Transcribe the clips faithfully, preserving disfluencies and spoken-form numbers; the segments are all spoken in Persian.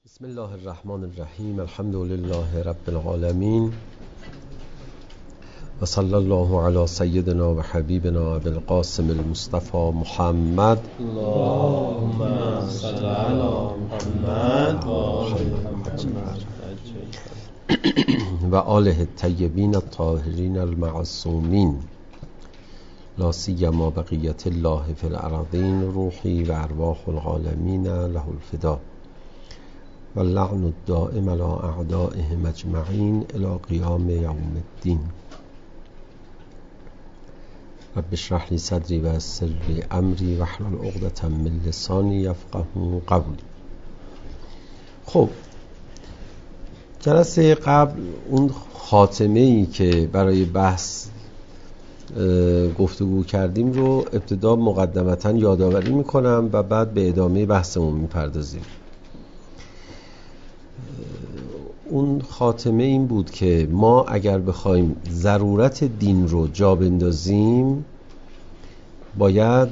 بسم الله الرحمن الرحیم. الحمد لله رب العالمین و صلی الله علی سیدنا و حبیبنا ابی القاسم المصطفى محمد اللهم صل علی محمد و آل محمد و آله الطیبین الطاهرین المعصومین لا سیما بقیت الله فی الارضین روحی و ارواح العالمین له الفدا و اللعن الدائم على اعدائهم اجمعین الی قیام یوم الدین. رب اشرح لی صدری و یسر لی امری واحلل عقدة من لسانی یفقهوا قولی. خب جلسه قبل اون خاتمه ای که برای بحث گفتگو کردیم رو ابتدا مقدمتا یادآوری میکنم و بعد به ادامه بحثمون میپردازیم. اون خاتمه این بود که ما اگر بخوایم ضرورت دین رو جا بندازیم باید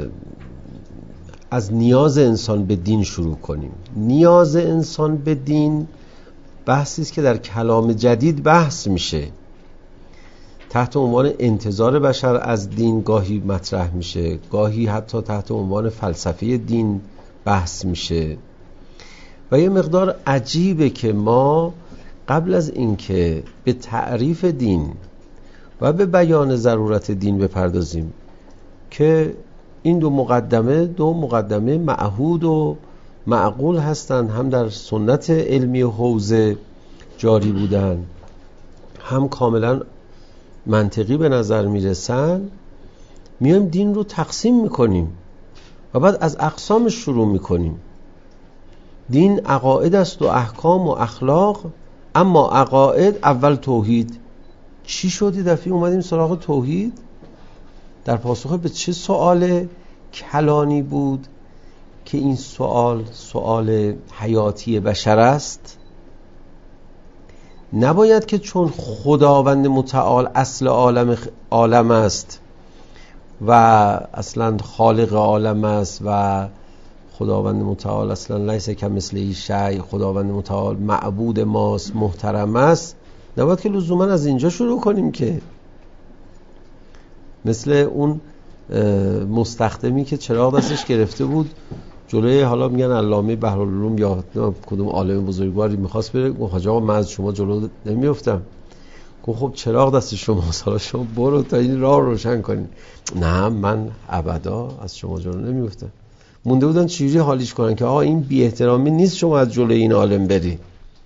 از نیاز انسان به دین شروع کنیم. نیاز انسان به دین بحثی است که در کلام جدید بحث میشه، تحت عنوان انتظار بشر از دین گاهی مطرح میشه، گاهی حتی تحت عنوان فلسفه دین بحث میشه و یه مقدار عجیبه که ما قبل از اینکه به تعریف دین و به بیان ضرورت دین بپردازیم که این دو مقدمه دو مقدمه معهود و معقول هستند، هم در سنت علمی حوزه جاری بودن، هم کاملا منطقی به نظر میرسن، میایم دین رو تقسیم میکنیم و بعد از اقسامش شروع میکنیم. دین عقاید است و احکام و اخلاق، اما عقاید اول توحید. چی شدی دفعه اومدیم سراغ توحید؟ در پاسخ به چه سوال کلانی بود که این سوال سوال حیاتی بشر است؟ نباید که چون خداوند متعال اصل عالم عالم است و اصلا خالق عالم است و خداوند متعال اصلا لیس کمثله شیء، خداوند متعال معبود ماست، محترم است، نباید که لزوما از اینجا شروع کنیم که مثل اون مستخدمی که چراغ دستش گرفته بود جلوی، حالا میگن علامه بحرالعلوم یا کدوم عالم بزرگواری میخواست بره، گفت حاج آقا من از شما جلو نمیافتم. گفت خب چراغ دست شما، حالا شما برو تا این راه روشن کنین. نه من ابدا از شما جلو نمیافتم. مونده بودن چجوری حالیش کنن که آقا این بی احترامی نیست شما از جلوی این عالم بری.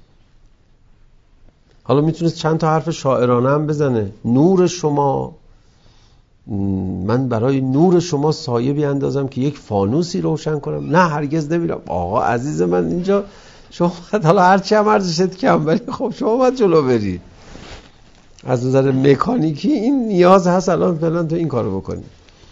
حالا میتونست چند تا حرف شاعرانه هم بزنه، نور شما، من برای نور شما سایه بیاندازم که یک فانوسی روشن کنم. نه هرگز نمیرم. آقا عزیز من اینجا شما حالا هرچی هم ارزشت کم، ولی خب شما باید جلو بری. از نظر مکانیکی این نیاز هست الان فعلا تو این کارو بکنی.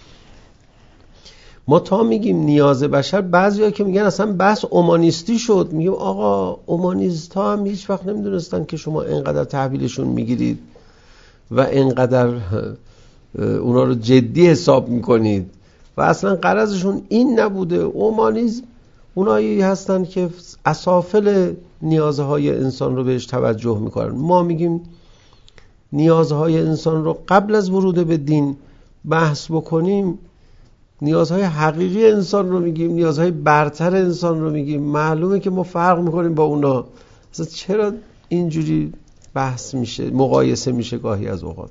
ما تا میگیم نیاز بشر، بعضیا که میگن اصلا بحث اومانیستی شد، میگیم آقا اومانیست ها هم هیچ وقت نمیدونستن که شما اینقدر تحویلشون میگیرید و اینقدر اونا رو جدی حساب میکنید و اصلا غرضشون این نبوده. اومانیسم اونایی هستن که اسافل نیازهای انسان رو بهش توجه میکنن. ما میگیم نیازهای انسان رو قبل از ورود به دین بحث بکنیم، نیازهای حقیقی انسان رو میگیم، نیازهای برتر انسان رو میگیم. معلومه که ما فرق میکنیم با اونا. اصلا چرا اینجوری بحث میشه، مقایسه میشه گاهی از اوقات؟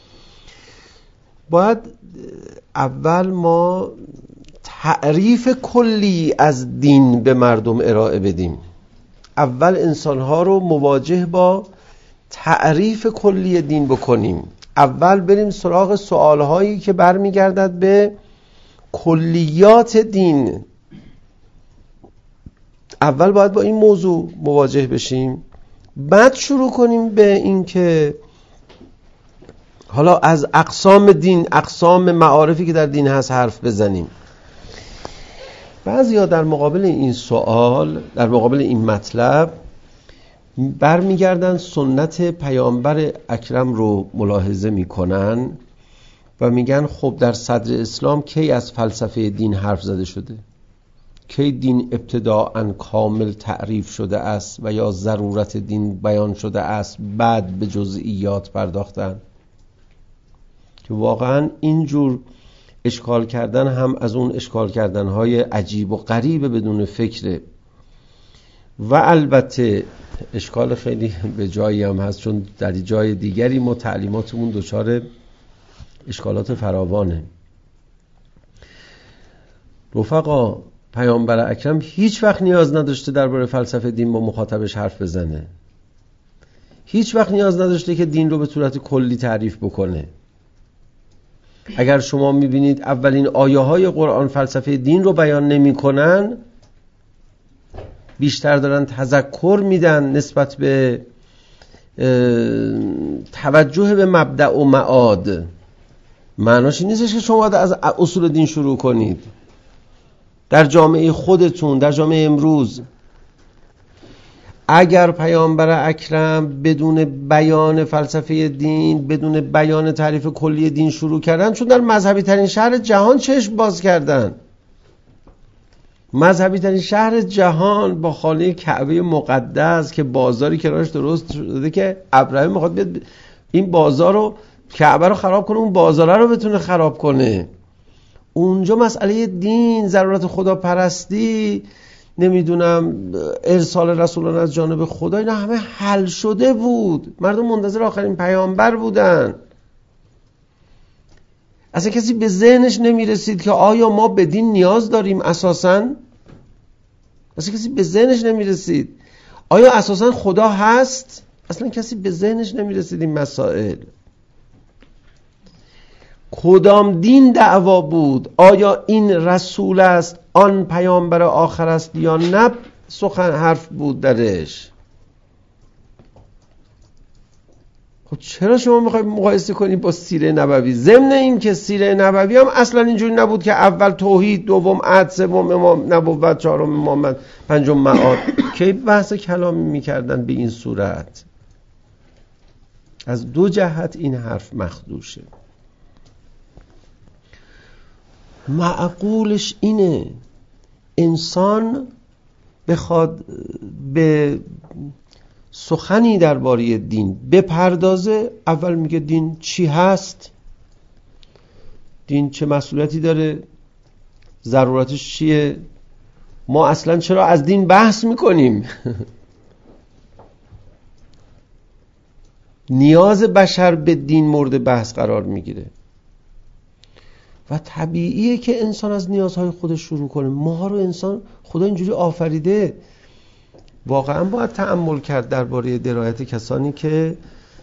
باید اول ما تعریف کلی از دین به مردم ارائه بدیم. اول انسانها رو مواجه با تعریف کلی دین بکنیم. اول بریم سراغ سوالهایی که برمیگردد به کلیات دین. اول باید با این موضوع مواجه بشیم، بعد شروع کنیم به این که حالا از اقسام دین، اقسام معارفی که در دین هست حرف بزنیم. بعضیا در مقابل این سوال، در مقابل این مطلب برمیگردن سنت پیامبر اکرم رو ملاحظه میکنن و میگن خب در صدر اسلام کی از فلسفه دین حرف زده شده؟ کی دین ابتداءً کامل تعریف شده است و یا ضرورت دین بیان شده است بعد به جزئیات پرداختن؟ که واقعا اینجور اشکال کردن هم از اون اشکال کردنهای عجیب و غریب بدون فکره. و البته اشکال خیلی به جایی هم هست، چون در جای دیگری ما تعلیماتمون دچار اشکالات فراوانه. رفقا، پیامبر اکرم هیچ وقت نیاز نداشته درباره فلسفه دین با مخاطبش حرف بزنه. هیچ وقت نیاز نداشته که دین رو به صورت کلی تعریف بکنه. اگر شما میبینید اولین آیه های قرآن فلسفه دین رو بیان نمی کنن، بیشتر دارن تذکر میدن نسبت به توجه به مبدأ و معاد. معناش این نیستش که شما باید از اصول دین شروع کنید. در جامعه خودتون، در جامعه امروز، اگر پیامبر اکرم بدون بیان فلسفه دین، بدون بیان تعریف کلی دین شروع کردن، چون در مذهبی ترین شهر جهان چشم باز کردن. مذهبی ترین شهر جهان با خانه کعبه مقدس که بازاری کنارش درست شده که ابراهیم میخواد بیاد این بازار رو، کعبه رو خراب کنه، اون بازار رو بتونه خراب کنه. اونجا مسئله دین، ضرورت خدا پرستی، نمیدونم ارسال رسولان از جانب خدا، اینا همه حل شده بود. مردم منتظر آخرین پیامبر بودن. اصلا کسی به ذهنش نمیرسید که آیا ما به دین نیاز داریم اساساً؟ اصلا کسی به ذهنش نمیرسید. آیا اساساً خدا هست؟ اصلا کسی به ذهنش نمیرسید این مسائل. کدام دین دعوا بود؟ آیا این رسول است، آن پیامبر آخر است یا نه؟ سخن حرف بود درش. خب چرا شما میخواید مقایسه کنید با سیره نبوی؟ ضمن این که سیره نبوی هم اصلا اینجوری نبود که اول توحید، دوم عدل، سوم امام نبوت، چهارم امامت، پنجم معاد. کی بحث کلامی میکردن به این صورت؟ از دو جهت این حرف مخدوشه. معقولش اینه انسان بخواد به سخنی درباره دین بپردازه، اول میگه دین چی هست، دین چه مسئولیتی داره، ضرورتش چیه، ما اصلا چرا از دین بحث میکنیم. نیاز بشر به دین مورد بحث قرار میگیره و طبیعیه که انسان از نیازهای خودش شروع کنه. ما رو انسان خدا اینجوری آفریده. واقعا باید تأمل کرد درباره درایت کسانی که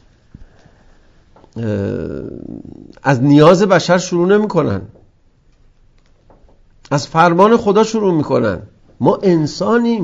از نیاز بشر شروع نمی کنن، از فرمان خدا شروع می کنن. ما انسانیم.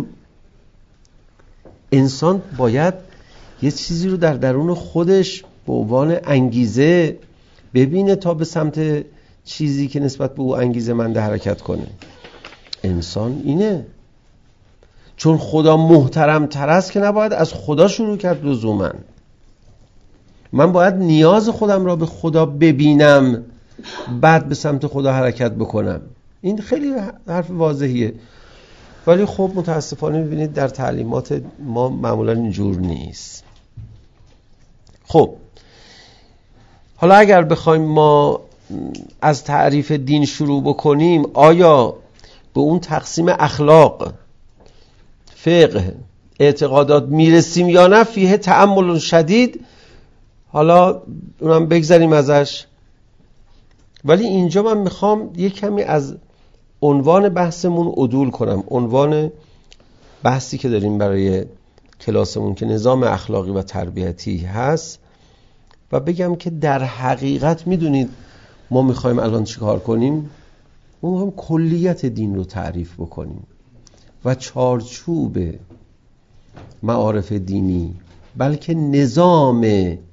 انسان باید یه چیزی رو در درون خودش به عنوان انگیزه ببینه تا به سمت چیزی که نسبت به او انگیزه منده حرکت کنه. انسان اینه. چون خدا محترم تر است که نباید از خدا شروع کرد لزوما. من باید نیاز خودم را به خدا ببینم بعد به سمت خدا حرکت بکنم. این خیلی حرف واضحیه، ولی خب متاسفانه میبینید در تعلیمات ما معمولا اینجور نیست. خب حالا اگر بخوایم ما از تعریف دین شروع بکنیم، آیا به اون تقسیم اخلاق، فقه، اعتقادات میرسیم یا نه؟ فیه تأمل شدید. حالا اونم بگذاریم ازش، ولی اینجا من میخوام یک کمی از عنوان بحثمون عدول کنم. عنوان بحثی که داریم برای کلاسمون که نظام اخلاقی و تربیتی هست و بگم که در حقیقت میدونید ما میخوایم الان چیکار کنیم؟ ما میخوایم کلیت دین رو تعریف بکنیم و چارچوب معارف دینی، بلکه نظام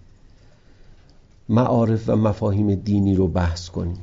معارف و مفاهیم دینی رو بحث کنیم.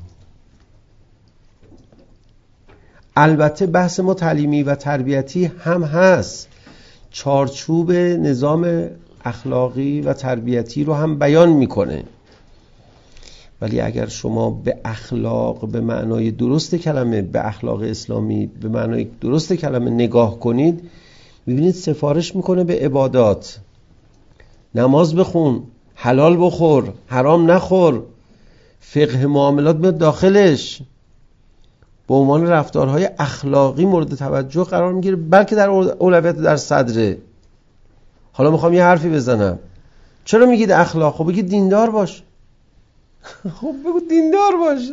البته بحث ما تعلیمی و تربیتی هم هست، چارچوب نظام اخلاقی و تربیتی رو هم بیان میکنه، ولی اگر شما به اخلاق به معنای درست کلمه، به اخلاق اسلامی به معنای درست کلمه نگاه کنید، میبینید سفارش میکنه به عبادات. نماز بخون، حلال بخور، حرام نخور، فقه معاملات میاد داخلش، به عنوان رفتارهای اخلاقی مورد توجه قرار میگیره، بلکه در اولویت در صدره. حالا میخوام یه حرفی بزنم. چرا میگید اخلاق؟ خب بگید دیندار باش. خب بگو دیندار باش.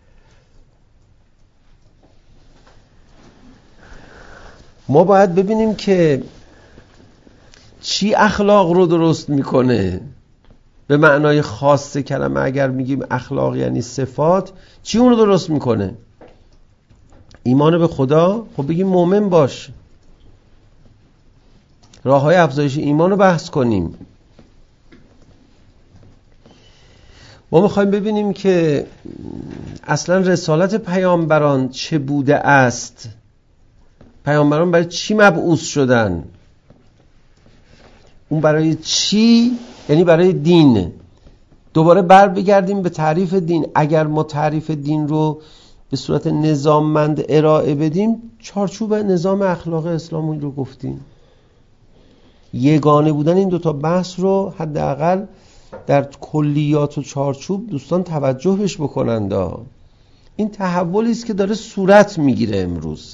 ما باید ببینیم که چی اخلاق رو درست میکنه. به معنای خاص کلمه اگر میگیم اخلاق یعنی صفات، چی اون رو درست میکنه؟ ایمان به خدا؟ خب بگیم مؤمن باش. راه های افزایش ایمان رو بحث کنیم. ما میخوایم ببینیم که اصلا رسالت پیامبران چه بوده است. پیامبران برای چی مبعوث شدن؟ اون برای چی؟ یعنی برای دین. دوباره بر بگردیم به تعریف دین. اگر ما تعریف دین رو به صورت نظاممند ارائه بدیم، چارچوب نظام اخلاق اسلامی رو گفتیم. یگانه بودن این دوتا بحث رو حداقل در کلیات و چارچوب دوستان توجه بهش بکنند. این تحولی است که داره صورت میگیره امروز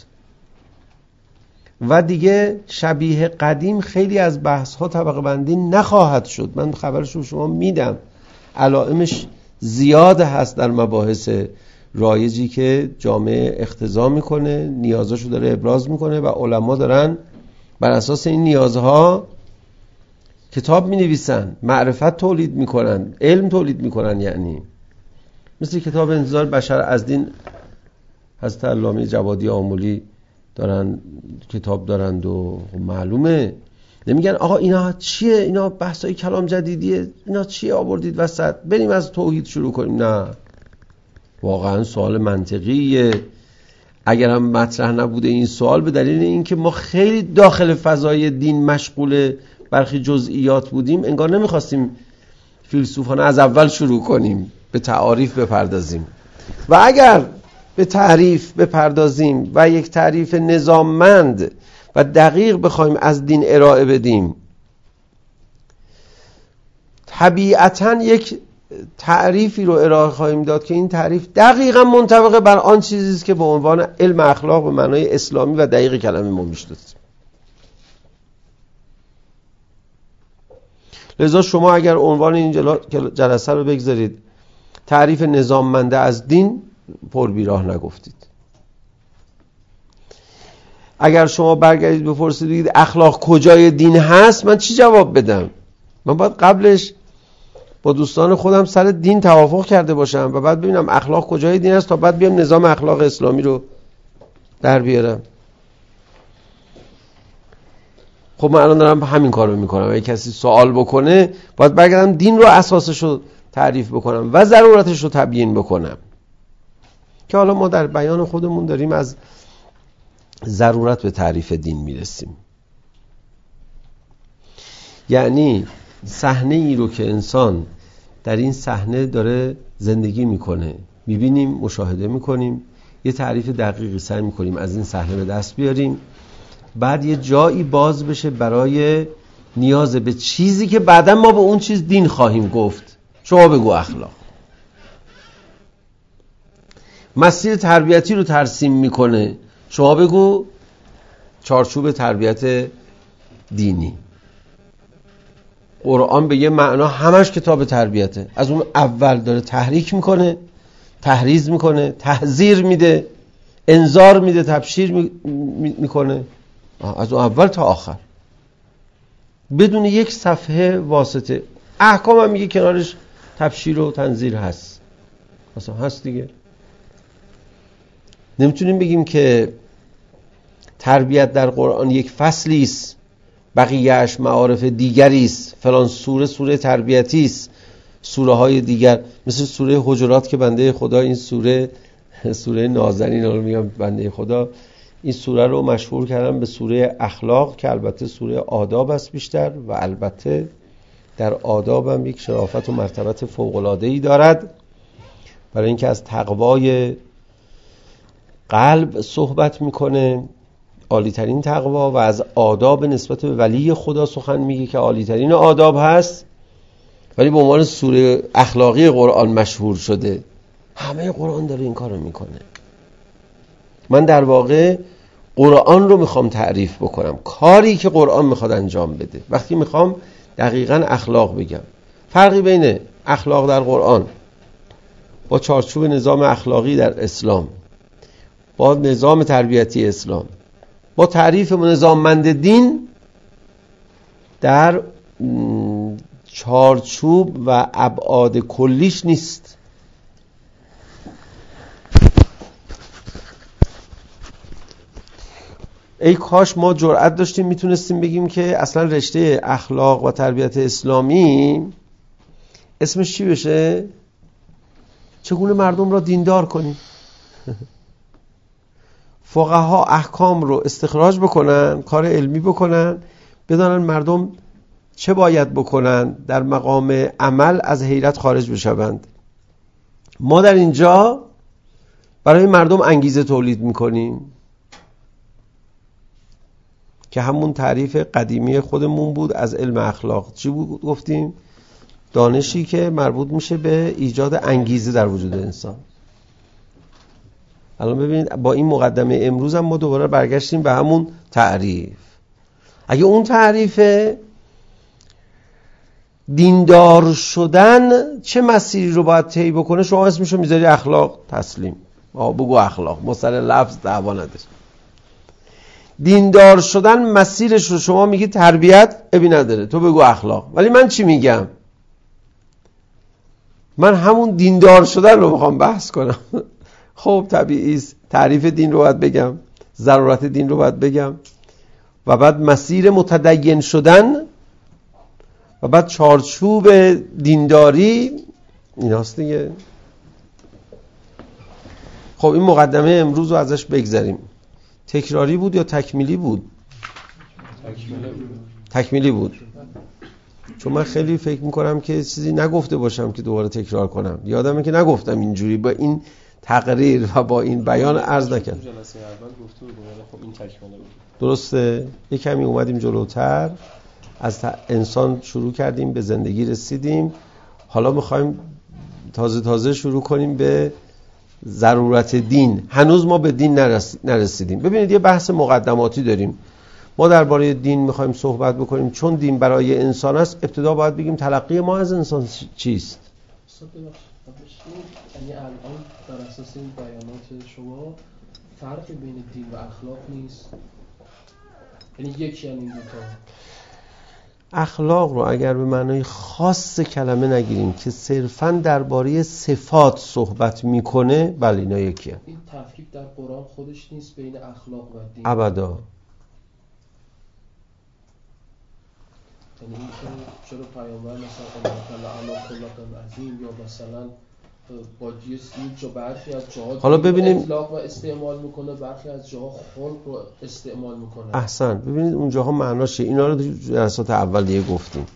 و دیگه شبیه قدیم خیلی از بحث ها طبقه بندی نخواهد شد. من خبرش رو شما میدم، علائمش زیاد هست در مباحث رایجی که جامعه اقتضا میکنه، نیازاشو داره ابراز میکنه و علما دارن بر اساس این نیازها کتاب می نویسن، معرفت تولید میکنن، علم تولید میکنن. یعنی مثل کتاب انتظار بشر از دین حضرت علامه جوادی آملی دارن کتاب دارند و معلومه. نمیگن آقا اینا چیه، اینا بحثای کلام جدیدیه، اینا چیه آوردید وسط، بریم از توحید شروع کنیم. نه، واقعا سوال منطقیه. اگر هم مطرح نبوده این سوال، به دلیل اینکه ما خیلی داخل فضای دین مشغول برخی جزئیات بودیم، انگار نمیخواستیم فیلسوفانه از اول شروع کنیم به تعاریف بپردازیم. و اگر به تعریف بپردازیم و یک تعریف نظاممند و دقیق بخوایم از دین ارائه بدیم، طبیعتاً یک تعریفی رو ارائه خواهیم داد که این تعریف دقیقاً منطبق بر آن چیزی است که به عنوان علم اخلاق به معنای اسلامی و دقیق کلمه ما میشناسیم. لذا شما اگر عنوان این جلسه رو بگذارید تعریف نظاممنده از دین، پر بیراه نگفتید. اگر شما برگردید بپرسید بگید اخلاق کجای دین هست، من چی جواب بدم؟ من باید قبلش با دوستان خودم سر دین توافق کرده باشم و بعد ببینم اخلاق کجای دین هست تا بعد بیام نظام اخلاق اسلامی رو در بیارم. خب من الان دارم همین کار رو میکنم. اگه کسی سوال بکنه باید برگردم دین رو اساسش رو تعریف بکنم و ضرورتش رو تبیین بکنم، که حالا ما در بیان خودمون داریم از ضرورت به تعریف دین میرسیم. یعنی صحنه ای رو که انسان در این صحنه داره زندگی میکنه، میبینیم، مشاهده میکنیم، یه تعریف دقیقی سعی میکنیم از این صحنه به دست بیاریم، بعد یه جایی باز بشه برای نیاز به چیزی که بعدا ما به اون چیز دین خواهیم گفت. شما بگو اخلاق. مسیر تربیتی رو ترسیم میکنه، شما بگو چارچوب تربیت دینی. قرآن به یه معنا همش کتاب تربیته. از اون اول داره تحریک میکنه، تحریض میکنه، تحذیر میده، انذار میده، تبشیر میکنه، از اون اول تا آخر بدون یک صفحه واسطه. احکام هم میگه کنارش تبشیر و تنذیر هست، اصلا هست دیگه. نمیتونیم بگیم که تربیت در قرآن یک فصلی است، بقیه‌اش معارف دیگری است، فلان سوره سوره تربیتی است، سوره های دیگر مثل سوره حجرات که بنده خدا این سوره سوره نازنین رو میگم بنده خدا این سوره رو مشهور کردم به سوره اخلاق، که البته سوره آداب است بیشتر، و البته در آداب هم یک شرافت و مرتبت فوق‌العاده‌ای دارد. برای اینکه از تقوای قلب صحبت میکنه، عالی ترین تقوا، و از آداب نسبت به ولی خدا سخن میگه که عالی ترین آداب هست، ولی به عنوان سوره اخلاقی قرآن مشهور شده. همه قرآن داره این کارو میکنه. من در واقع قرآن رو میخوام تعریف بکنم، کاری که قرآن میخواد انجام بده. وقتی میخوام دقیقاً اخلاق بگم، فرقی بین اخلاق در قرآن با چارچوب نظام اخلاقی در اسلام، با نظام تربیتی اسلام، با تعریف نظاممند دین در چارچوب و ابعاد کلیش نیست. ای کاش ما جرأت داشتیم میتونستیم بگیم که اصلا رشته اخلاق و تربیت اسلامی اسمش چی بشه؟ چگونه مردم را دیندار کنیم. فقها احکام رو استخراج بکنن، کار علمی بکنن، بدانن مردم چه باید بکنن، در مقام عمل از حیرت خارج بشوند. ما در اینجا برای مردم انگیزه تولید میکنیم که همون تعریف قدیمی خودمون بود از علم اخلاق. چی بود گفتیم؟ دانشی که مربوط میشه به ایجاد انگیزه در وجود انسان. الان ببینید با این مقدمه امروز هم ما دوباره برگشتیم به همون تعریف. اگه اون تعریف دیندار شدن چه مسیری رو باید طی بکنه، شما اسمشو میذاری اخلاق، تسلیم، آه بگو اخلاق، ما سر لفظ دعوا نداریم. دیندار شدن مسیرش رو شما میگی تربیت، ابی نداره، تو بگو اخلاق. ولی من چی میگم؟ من همون دیندار شدن رو میخوام بحث کنم. خب طبیعی است، تعریف دین رو باید بگم، ضرورت دین رو باید بگم، و بعد مسیر متدین شدن، و بعد چارچوب دینداری، این هست دیگه. خب این مقدمه امروز رو ازش بگذاریم. تکراری بود یا تکمیلی بود؟ تکمیلی بود. تکمیلی بود. چون من خیلی فکر میکنم که چیزی نگفته باشم که دوباره تکرار کنم. یادمه که نگفتم اینجوری با این تقریر و با این بیان عرض نکردم. جلسه اول گفته بود، خب این تکمیلی بود. درسته؟ یک کمی اومدیم جلوتر، از انسان شروع کردیم، به زندگی رسیدیم. حالا میخوایم تازه تازه شروع کنیم به ضرورت دین. هنوز ما به دین نرسیدیم. ببینید یه بحث مقدماتی داریم. ما درباره دین میخوایم صحبت بکنیم، چون دین برای انسان است. ابتدا باید بگیم تلقی ما از انسان چیست. یعنی الان در اساس این بیانات شما فرق بین دین و اخلاق نیست؟ یعنی یکی هم این دوتا؟ اخلاق رو اگر به معنای خاص کلمه نگیریم که صرفاً درباره صفات صحبت میکنه، بله اینا یکیه. این تفکیک در قرآن خودش نیست بین اخلاق و دین؟ ابدا. یعنی این که چرا پیامبر مثلا الله خلق عظیم یا مثلا با یه جا برخی از جاها حالا ببینیم اطلاق و استعمال میکنه، برخی از جاها خلق رو استعمال میکنه. احسن. ببینید اون جاها معناشه، اینا رو جلسات اول دیگه گفتیم.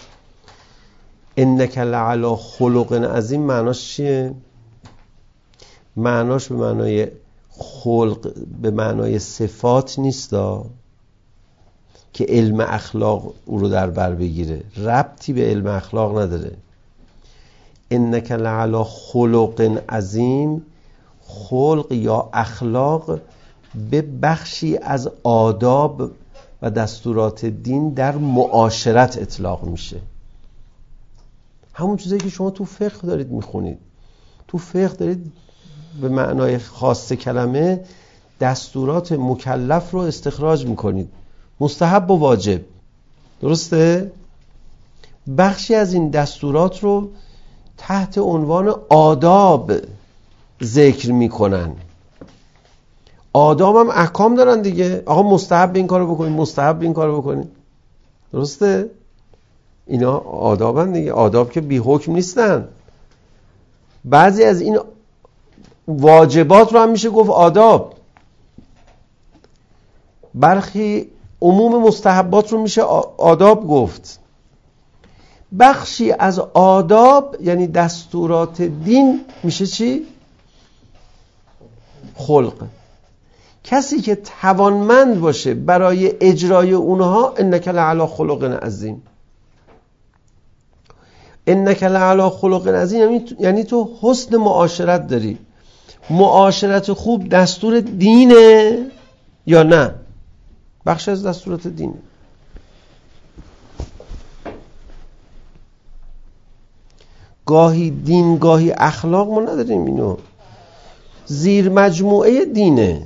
انک لعلی خلق عظیم معناش چیه؟ معناش به معنای خلق، به معنای صفات نیستا که علم اخلاق او رو در بر بگیره. ربطی به علم اخلاق نداره. انک لعلی خلق عظیم، خلق یا اخلاق به بخشی از آداب و دستورات دین در معاشرت اطلاق میشه. همون چیزی که شما تو فقه دارید میخونید. تو فقه دارید به معنای خاص کلمه دستورات مکلف رو استخراج میکنید، مستحب و واجب. درسته؟ بخشی از این دستورات رو تحت عنوان آداب ذکر میکنن. آداب هم احکام دارن دیگه. آقا مستحب این کارو بکنید، مستحب این کارو بکنید. درسته؟ اینا آدابن دیگه. آداب که بی حکم نیستن. بعضی از این واجبات رو هم میشه گفت آداب. برخی عموم مستحبات رو میشه آداب گفت. بخشی از آداب یعنی دستورات دین میشه چی؟ خلق. کسی که توانمند باشه برای اجرای اونها، انک لعلی خلق عظیم. انک لعلی خلق عظیم یعنی تو حسن معاشرت داری. معاشرت خوب دستور دینه یا نه؟ بخش از دستورات دینه. گاهی دین گاهی اخلاق، ما نداریم اینو. زیر مجموعه دینه.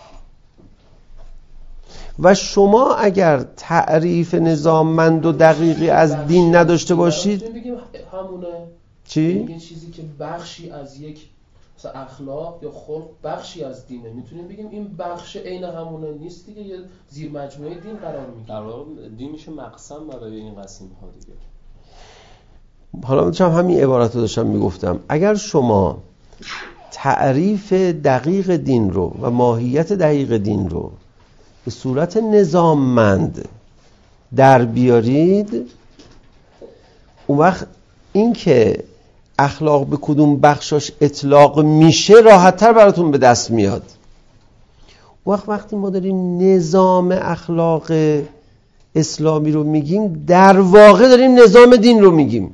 و شما اگر تعریف نظاممند و دقیقی از دین نداشته باشید، بگیم همونه چی؟ یه چیزی که بخشی از یک مثلا اخلاق یا خلق بخشی از دینه، میتونیم بگیم این بخش عین همونه نیست دیگه، یه زیر مجموعه دین قرار میگیره. در واقع دین میشه مقسم برای این قسیم ها دیگه. حالا من همین عبارت رو داشتم میگفتم. اگر شما تعریف دقیق دین رو و ماهیت دقیق دین رو به صورت نظاممند در بیارید، اون وقت این که اخلاق به کدوم بخشاش اطلاق میشه راحت‌تر براتون به دست میاد. اون وقت وقتی ما داریم نظام اخلاق اسلامی رو میگیم، در واقع داریم نظام دین رو میگیم،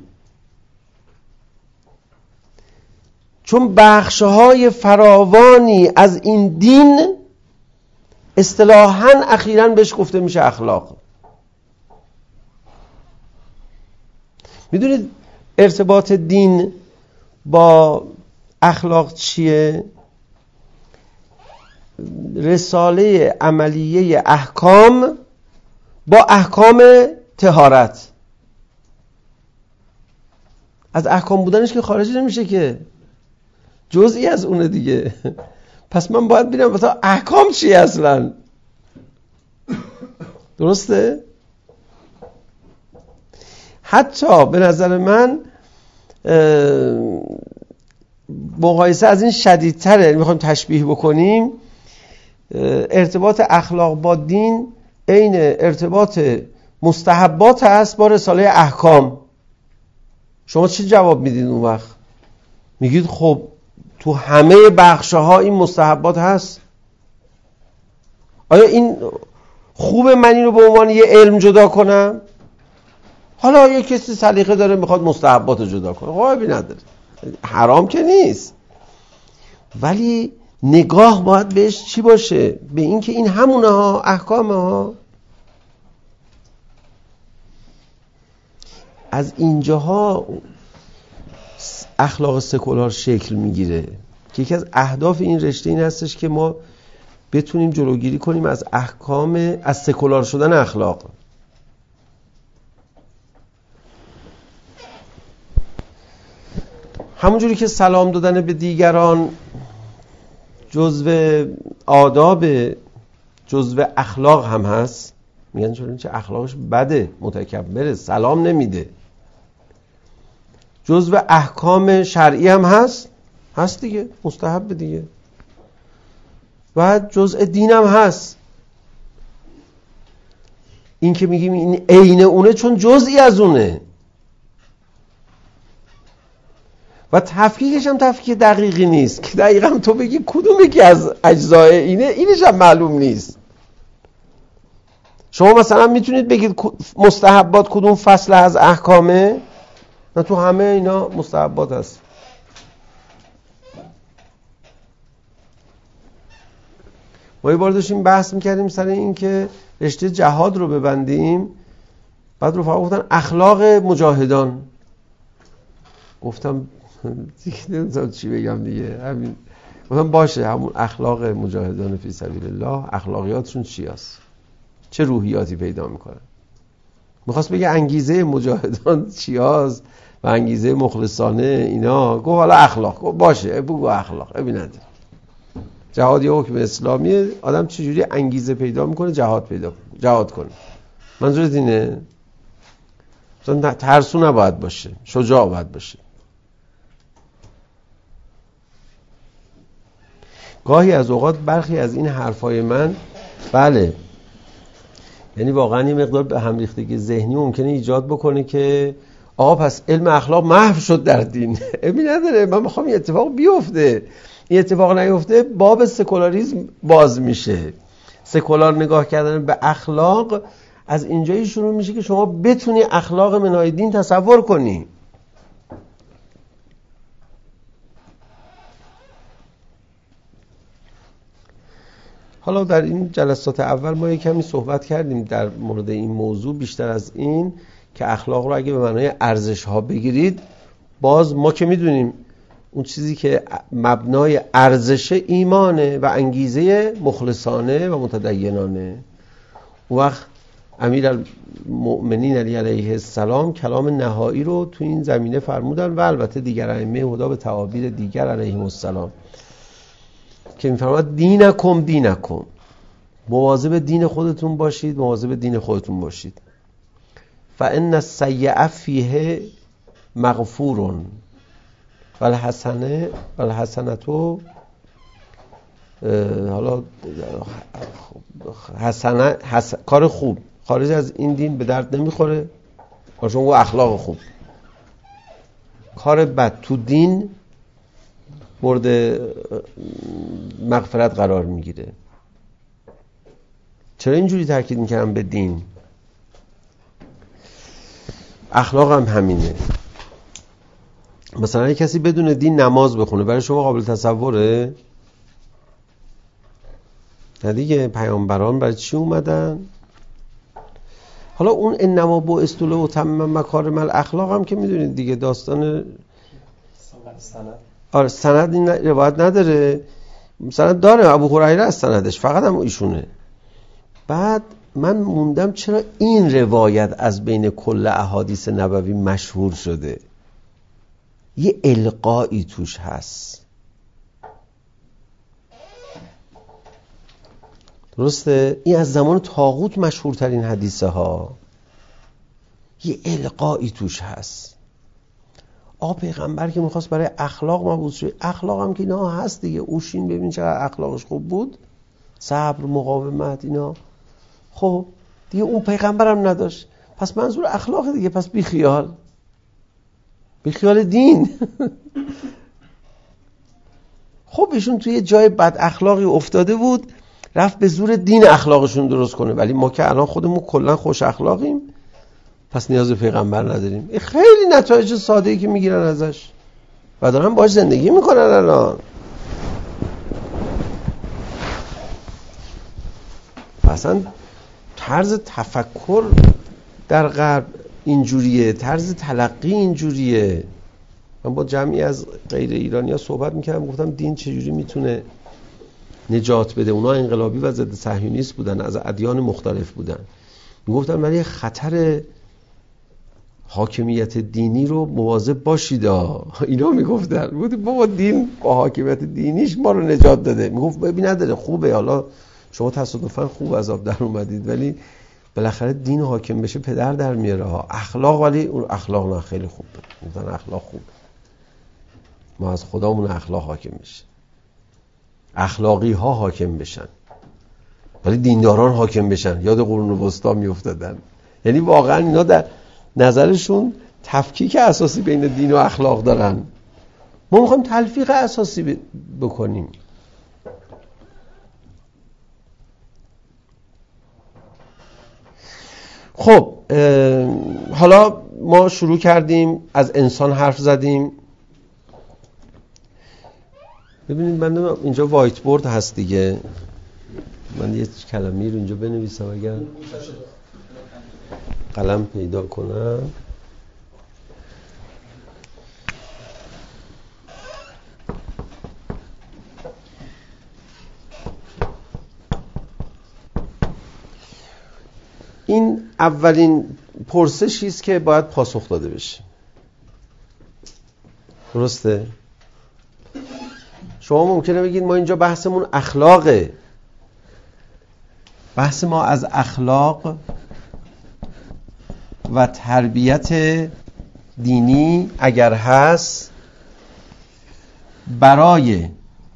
چون بخش‌های فراوانی از این دین اصطلاحاً اخیراً بهش گفته میشه اخلاق. میدونید ارتباط دین با اخلاق چیه؟ رساله عملیه احکام با احکام طهارت. از احکام بودنش که خارج نمیشه که، جزئی از اونه دیگه. پس من باید ببینم مثلا احکام چیه اصلا. درسته؟ حتی به نظر من مقایسه از این شدیدتره. میخوایم تشبیه بکنیم، ارتباط اخلاق با دین عین ارتباط مستحبات هست با رساله احکام. شما چی جواب میدید اون وقت؟ میگید خب تو همه بخش‌ها این مستحبات هست. آیا این خوبه من اینو به عنوان یه علم جدا کنم؟ حالا یه کسی سلیقه داره میخواد مستحبات رو جدا کنه، عیبی نداره، حرام که نیست، ولی نگاه باید بهش چی باشه؟ به این که این همونه ها، احکام ها. از اینجاها اخلاق سکولار شکل میگیره که یکی از اهداف این رشته این هستش که ما بتونیم جلوگیری کنیم از احکام، از سکولار شدن اخلاق. همونجوری که سلام دادن به دیگران جزو آداب، جزو اخلاق هم هست، میگن چون چه اخلاقش بده، متکبره، سلام نمیده. جزو احکام شرعی هم هست، هست دیگه، مستحب دیگه. و جزء دین هم هست. این که میگیم این عین اونه چون جزئی از اونه. و تفکیکش هم تفکیک دقیقی نیست که دقیقا تو بگی کدوم یکی از اجزای اینه، اینش هم معلوم نیست. شما مثلا میتونید بگید مستحبات کدوم فصل از احکامه؟ نه، تو همه اینا مستحبات هست. ما یه بار داشتیم بحث میکردیم سر این که رشته جهاد رو ببندیم، بعد رفقا گفتن اخلاق مجاهدان. گفتم دیگه چی بگم دیگه، همین. گفتم باشه، همون اخلاق مجاهدان فی سبیل الله، اخلاقیاتشون چی هست؟ چه روحیاتی پیدا میکنن؟ میخواست بگه انگیزه مجاهدان چی هست و انگیزه مخلصانه اینا. گفت حالا اخلاق. گفت باشه بگو اخلاق، ابی نداره. جهاد یه حکم اسلامیه، آدم چجوری انگیزه پیدا میکنه جهاد پیدا کنه، جهاد کنه. منظورت اینه؟ مثلا ترسو نباید باشه، شجاع باید باشه. گاهی از اوقات برخی از این حرفای من، بله، یعنی واقعا یه مقدار به هم ریختگی ذهنی ممکنه ایجاد بکنه که آقا پس علم اخلاق محو شد در دین. علمی نداره، من میخوام این اتفاق بیفته. این اتفاق نیفته باب سکولاریسم باز میشه. سکولار نگاه کردن به اخلاق از اینجایی شروع میشه که شما بتونی اخلاق منهای دین تصور کنی. حالا در این جلسات اول ما یک کمی صحبت کردیم در مورد این موضوع. بیشتر از این که اخلاق رو اگه به معنای ارزش ها بگیرید، باز ما که میدونیم اون چیزی که مبنای ارزش ایمانه و انگیزه مخلصانه و متدینانه. اون وقت امیرالمؤمنین علی علیه السلام کلام نهایی رو تو این زمینه فرمودن و البته دیگر ائمه هدا به تعابیر دیگر علیهم السلام که میفرماد دینکم دینکم، مواظب دین خودتون باشید، مواظب دین خودتون باشید. فان السیئه فیه مغفور والحسنه والحسنتو، حالا حسنه حس... کار خوب خارج از این دین به درد نمیخوره، چون او اخلاق خوب. کار بد تو دین مورد مغفرت قرار میگیره. چرا اینجوری تاکید میکنم به دین؟ اخلاق هم همینه. مثلا یک کسی بدون دین نماز بخونه، برای شما قابل تصوره؟ نه دیگه. پیامبران برای چی اومدن؟ حالا اون انما بعثت لاتمم مکارم الاخلاق هم که میدونید دیگه، داستان سند. آره سند این روایت نداره، سند داره ابو هریره از سندش، فقط هم ایشونه. بعد من موندم چرا این روایت از بین کل احادیث نبوی مشهور شده. یه القایی توش هست، درسته؟ این از زمان طاغوت مشهورترین حدیثه ها. یه القایی توش هست. آقا پیغمبر که میخواست برای اخلاق مبعوث شد، اخلاق هم که اینا هست دیگه. اوشین ببین چقدر اخلاقش خوب بود، صبر، مقاومت، اینا. خب دیگه اون پیغمبر هم نداشت، پس منظور اخلاق دیگه، پس بی خیال بی خیال دین. خب ایشون توی جای بد اخلاقی افتاده بود، رفت به زور دین اخلاقشون درست کنه. ولی ما که الان خودمون کلا خوش اخلاقیم، پس نیاز به پیغمبر نداریم. این خیلی نتایج ساده‌ای که میگیرن ازش و دارن باهاش زندگی میکنن الان. اصلا طرز تفکر در غرب اینجوریه، طرز تلقی اینجوریه. من با جمعی از غیر ایرانی‌ها صحبت میکردم، گفتم دین چجوری میتونه نجات بده. اونا انقلابی و ضد صهیونیست بودن، از ادیان مختلف بودن. میگفتم ولی خطر حاکمیت دینی رو مواظب باشید. اینا میگفتن بود بابا دین با حاکمیت دینیش ما رو نجات داده. میگفت ببین نداره، خوبه، حالا شما تصادفاً خوب از آب در اومدید، ولی بالاخره دین حاکم بشه پدر در میاره ها. اخلاق، ولی اون اخلاق نه خیلی خوب بود. میگفتن اخلاق خوب، ما از خدامون اخلاق حاکم بشه، اخلاقی ها حاکم بشن، ولی دینداران حاکم بشن. یاد قرون وسطا میافتادن. یعنی واقعا اینا در نظرشون تفکیک اساسی بین دین و اخلاق دارن. ما میخوایم تلفیق اساسی ب... بکنیم. خب حالا ما شروع کردیم از انسان حرف زدیم. ببینید من اینجا وایت بورد هست دیگه، من یه کلمه‌ای رو اینجا بنویسم اگر قلم پیدا کنم. این اولین پرسشی است که باید پاسخ داده بشه. درسته؟ شما ممکنه بگید ما اینجا بحثمون اخلاقه. بحث ما از اخلاق و تربیت دینی اگر هست، برای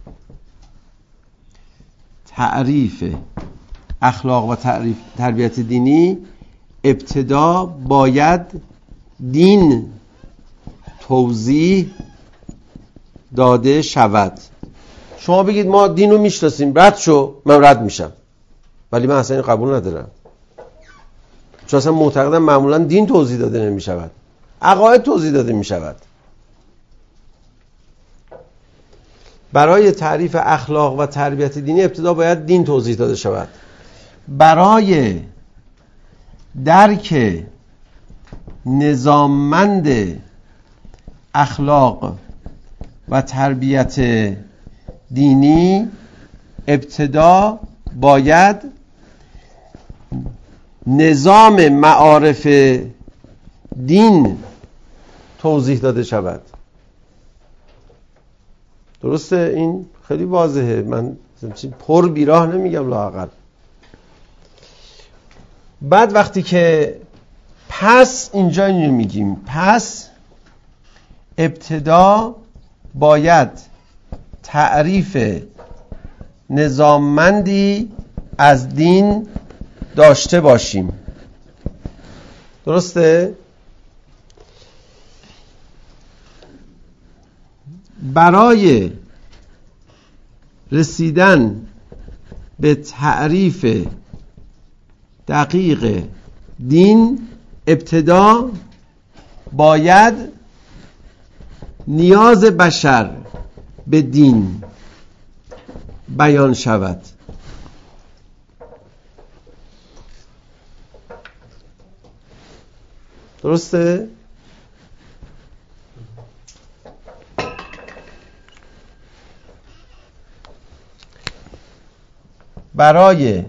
تعریف اخلاق و تعریف تربیت دینی ابتدا باید دین توضیح داده شود. شما بگید ما دین رو میشناسیم، رد شو، من رد میشم، ولی من اصلا این قبول ندارم، چون اصلا معتقدم معمولا دین توضیح داده نمیشود، عقاید توضیح داده میشود. برای تعریف اخلاق و تربیت دینی ابتدا باید دین توضیح داده شود. برای درک نظاممند اخلاق و تربیت دینی ابتدا باید نظام معارف دین توضیح داده شود. درسته؟ این خیلی واضحه، من پر بیراه نمیگم لااقل. بعد وقتی که پس اینجا اینو میگیم، پس ابتدا باید تعریف نظاممندی از دین داشته باشیم. درسته؟ برای رسیدن به تعریف دقیق دین ابتدا باید نیاز بشر به دین بیان شود. درسته؟ برای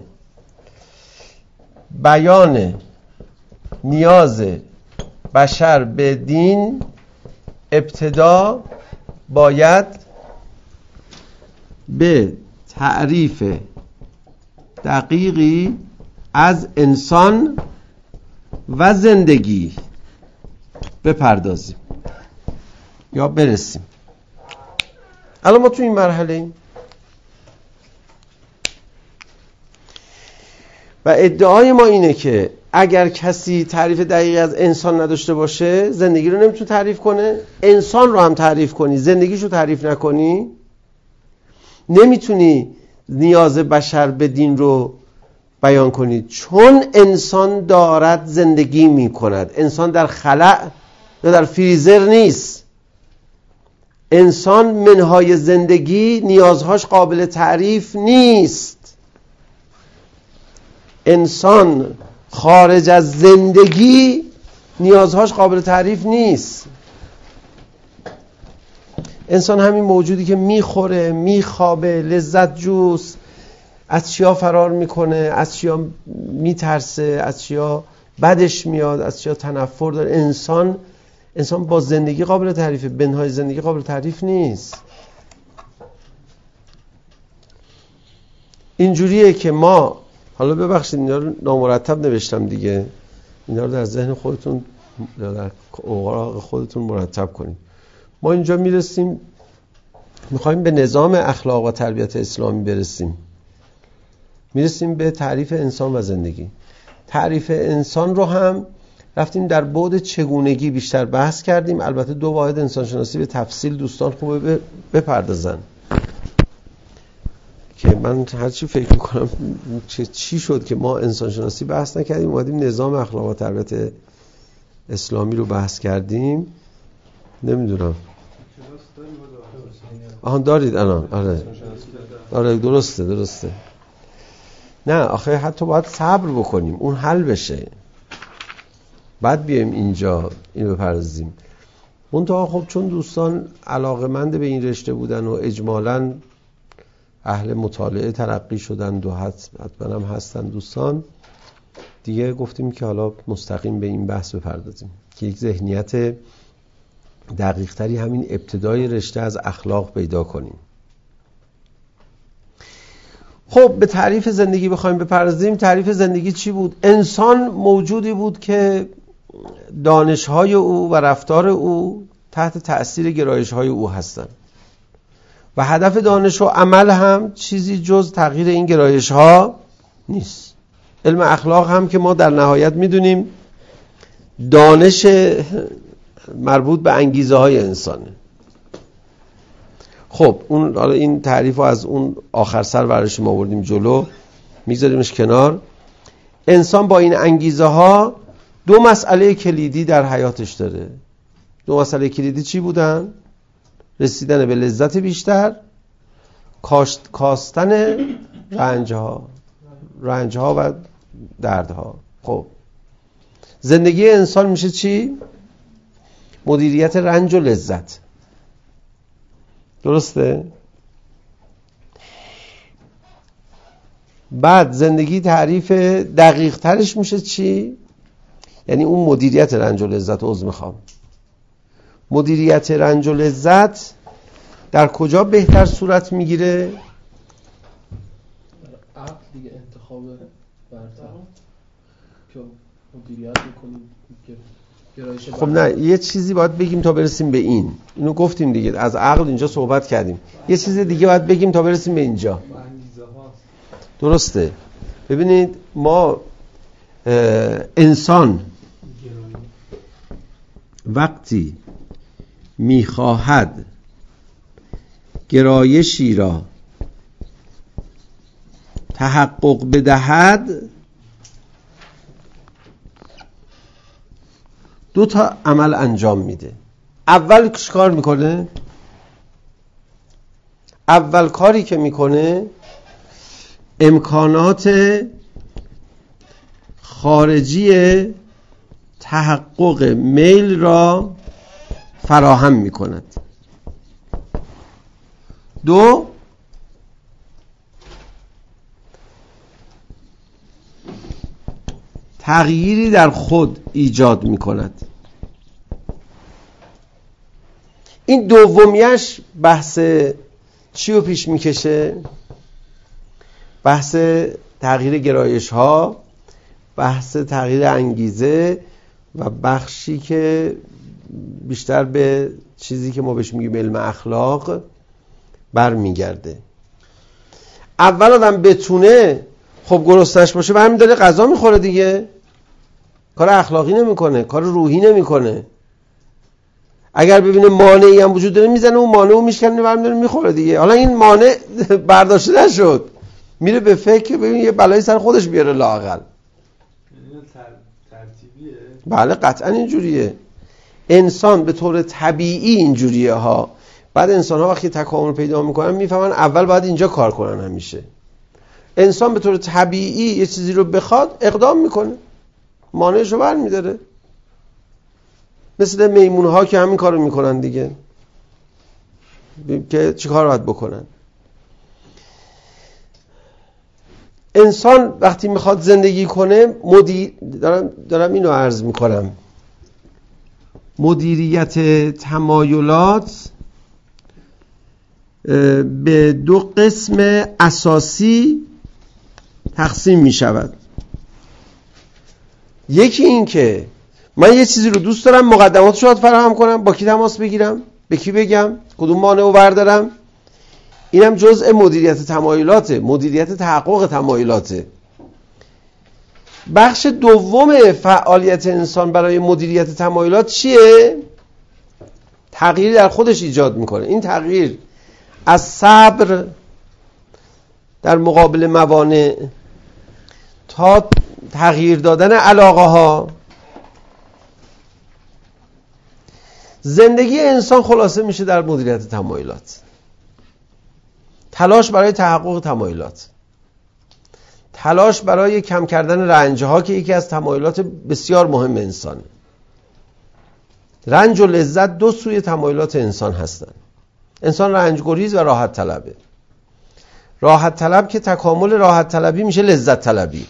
بیان نیاز بشر به دین ابتدا باید به تعریف دقیقی از انسان و زندگی بپردازیم یا برسیم. الان ما تو این مرحله ایم و ادعای ما اینه که اگر کسی تعریف دقیقی از انسان نداشته باشه، زندگی رو نمیتونه تعریف کنه. انسان رو هم تعریف کنی، زندگیشو تعریف نکنی، نمیتونی نیاز بشر به دین رو بیان کنی، چون انسان دارد زندگی میکند. انسان در خلأ یا در فریزر نیست. انسان منهای زندگی نیازهاش قابل تعریف نیست. انسان خارج از زندگی نیازهاش قابل تعریف نیست. انسان همین موجودی که میخوره، میخوابه، لذت جوست، از چیا فرار میکنه، از چیا میترسه، از چیا بدش میاد، از چیا تنفر داره. انسان انسان با زندگی قابل تعریفه، بنهای زندگی قابل تعریف نیست. اینجوریه که ما، حالا ببخشید اینا رو نامرتب نوشتم دیگه، اینا رو در ذهن خودتون در اوراق خودتون مرتب کنید. ما اینجا میرسیم، میخوایم به نظام اخلاق و تربیت اسلامی برسیم، میرسیم به تعریف انسان و زندگی. تعریف انسان رو هم رفتیم در بعد چگونگی بیشتر بحث کردیم. البته دو واحد انسانشناسی به تفصیل دوستان خوبه بپردازن که من هرچی فکر میکنم چی شد که ما انسانشناسی بحث نکردیم، اومدیم نظام اخلاق و تربیت اسلامی رو بحث کردیم. نمیدونم آهان دارید الان؟ آره آره درسته درسته. نه آخه حتی باید صبر بکنیم اون حل بشه، بعد بیایم اینجا اینو بپردازیم. منتها خب چون دوستان علاقه‌مند به این رشته بودن و اجمالاً اهل مطالعه ترقی شدن و حتما هم هستن دوستان، دیگه گفتیم که حالا مستقیم به این بحث بپردازیم که یک ذهنیت دقیق تری همین ابتدای رشته از اخلاق پیدا کنیم. خب به تعریف زندگی بخوایم بپردازیم، تعریف زندگی چی بود؟ انسان موجودی بود که دانش‌های او و رفتار او تحت تأثیر گرایش‌های او هستند و هدف دانش و عمل هم چیزی جز تغییر این گرایش‌ها نیست. علم اخلاق هم که ما در نهایت میدونیم دانش مربوط به انگیزه های انسانه. خب اون حالا این تعریف رو از اون آخر سر برایش ما آوردیم جلو، میگذاریمش کنار. انسان با این انگیزه ها دو مسئله کلیدی در حیاتش داره. دو مسئله کلیدی چی بودن؟ رسیدن به لذت بیشتر، کاشت کاستن رنجها رنجها و دردها. خب زندگی انسان میشه چی؟ مدیریت رنج و لذت. درسته؟ بعد زندگی تعریف دقیق ترش میشه چی؟ یعنی اون مدیریت رنج و لذت. عذر میخوام، مدیریت رنج و لذت در کجا بهتر صورت میگیره؟ عقل دیگه، انتخاب برتر که مدیریت میکنیم. خب نه، یه چیزی باید بگیم تا برسیم به این. اینو گفتیم دیگه، از عقل اینجا صحبت کردیم. یه چیز دیگه باید بگیم تا برسیم به اینجا. درسته. ببینید ما انسان وقتی میخواهد گرایشی را تحقق بدهد، دو تا عمل انجام میده. اول چه کار میکنه؟ اول کاری که میکنه امکانات خارجی تحقق میل را فراهم میکند. دو، تغییری در خود ایجاد میکند. این دومیش بحث چی رو پیش میکشه؟ بحث تغییر گرایش ها، بحث تغییر انگیزه و بخشی که بیشتر به چیزی که ما بهش میگیم علم اخلاق برمیگرده. اول آدم بتونه خب گرسنش باشه برمی داره غذا میخوره دیگه، کار اخلاقی نمیکنه، کار روحی نمیکنه. اگر ببینه مانعی هم وجود داره میزنه اون مانع رو میشکنه برمی داره میخوره دیگه. حالا این مانع برداشته نشد، میره به فکر ببین یه بلایی سر خودش بیاره لااقل. ترتیبیه؟ بله قطعا اینجوریه. انسان به طور طبیعی اینجوریه ها. بعد انسان ها وقتی تکامل پیدا میکنن میفهمن اول باید اینجا کار کنن. همیشه انسان به طور طبیعی یه چیزی رو بخواد اقدام میکنه، مانعش رو بر میداره. مثل میمون ها که همین کار رو میکنن دیگه، که چی کار باید بکنن. انسان وقتی میخواد زندگی کنه مدیر... دارم, دارم اینو عرض میکنم، مدیریت تمایلات به دو قسم اساسی تقسیم می شود. یکی این که من یه چیزی رو دوست دارم، مقدماتش رو فراهم کنم، با کی تماس بگیرم، به کی بگم، کدوم مانع رو بردارم. اینم جزء مدیریت تمایلاته، مدیریت تحقق تمایلاته. بخش دوم فعالیت انسان برای مدیریت تمایلات چیه؟ تغییری در خودش ایجاد میکنه. این تغییر از صبر در مقابل موانع تا تغییر دادن علاقه ها. زندگی انسان خلاصه میشه در مدیریت تمایلات، تلاش برای تحقق تمایلات، تلاش برای کم کردن رنجها که یکی از تمایلات بسیار مهم انسانه. رنج و لذت دو سوی تمایلات انسان هستند. انسان رنج گریز و راحت طلبه. راحت طلب که تکامل راحت طلبی میشه لذت طلبی.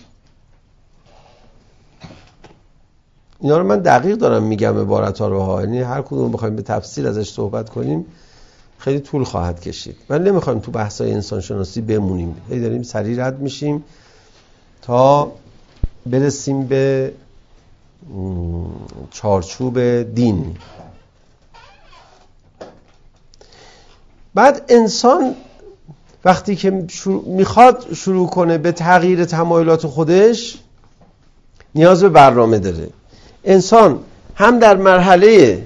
اینا رو من دقیق دارم میگم عبارت‌ها رو ها، یعنی هر کدوم بخوایم به تفصیل ازش صحبت کنیم خیلی طول خواهد کشید. من نمیخوایم تو بحث‌های انسان شناسی بمونیم، هی داریم سریع رد میشیم تا برسیم به چارچوب دین. بعد انسان وقتی که شروع میخواد شروع کنه به تغییر تمایلات خودش نیاز به برنامه داره. انسان هم در مرحله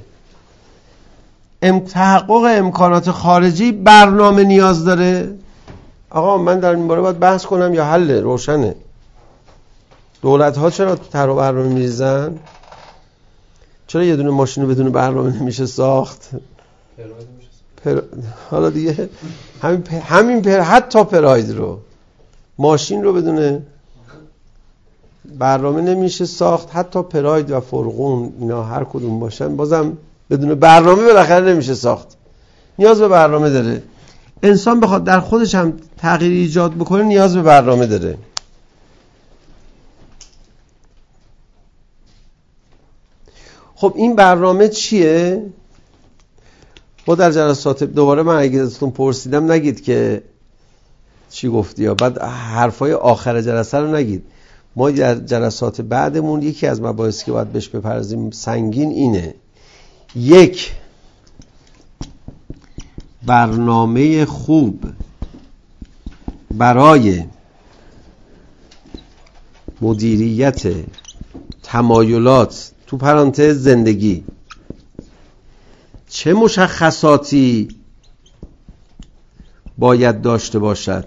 تحقق امکانات خارجی برنامه نیاز داره. آقا من در این باره باید بحث کنم یا حله؟ روشنه. دولت ها چرا طرح و برنامه میریزن؟ چرا یه دونه ماشین رو بدون برنامه نمیشه ساخت؟ پر... حالا دیگه همین پر... همین پر... حتی پراید رو، ماشین رو بدون برنامه نمیشه ساخت. حتی پراید و فرغون اینا هر کدوم باشن بازم بدون برنامه بالاخره نمیشه ساخت. نیاز به برنامه داره. انسان بخواد در خودش هم تغییر ایجاد بکنه نیاز به برنامه داره. خب این برنامه چیه؟ ما در جلسات دوباره من اگه ازتون پرسیدم نگید که چی گفتی یا بعد حرفای آخر جلسه رو نگید. ما در جلسات بعدمون یکی از مباحثی که باید بهش بپردازیم سنگین اینه: یک، برنامه خوب برای مدیریت تمایلات تو پرانتز زندگی چه مشخصاتی باید داشته باشد؟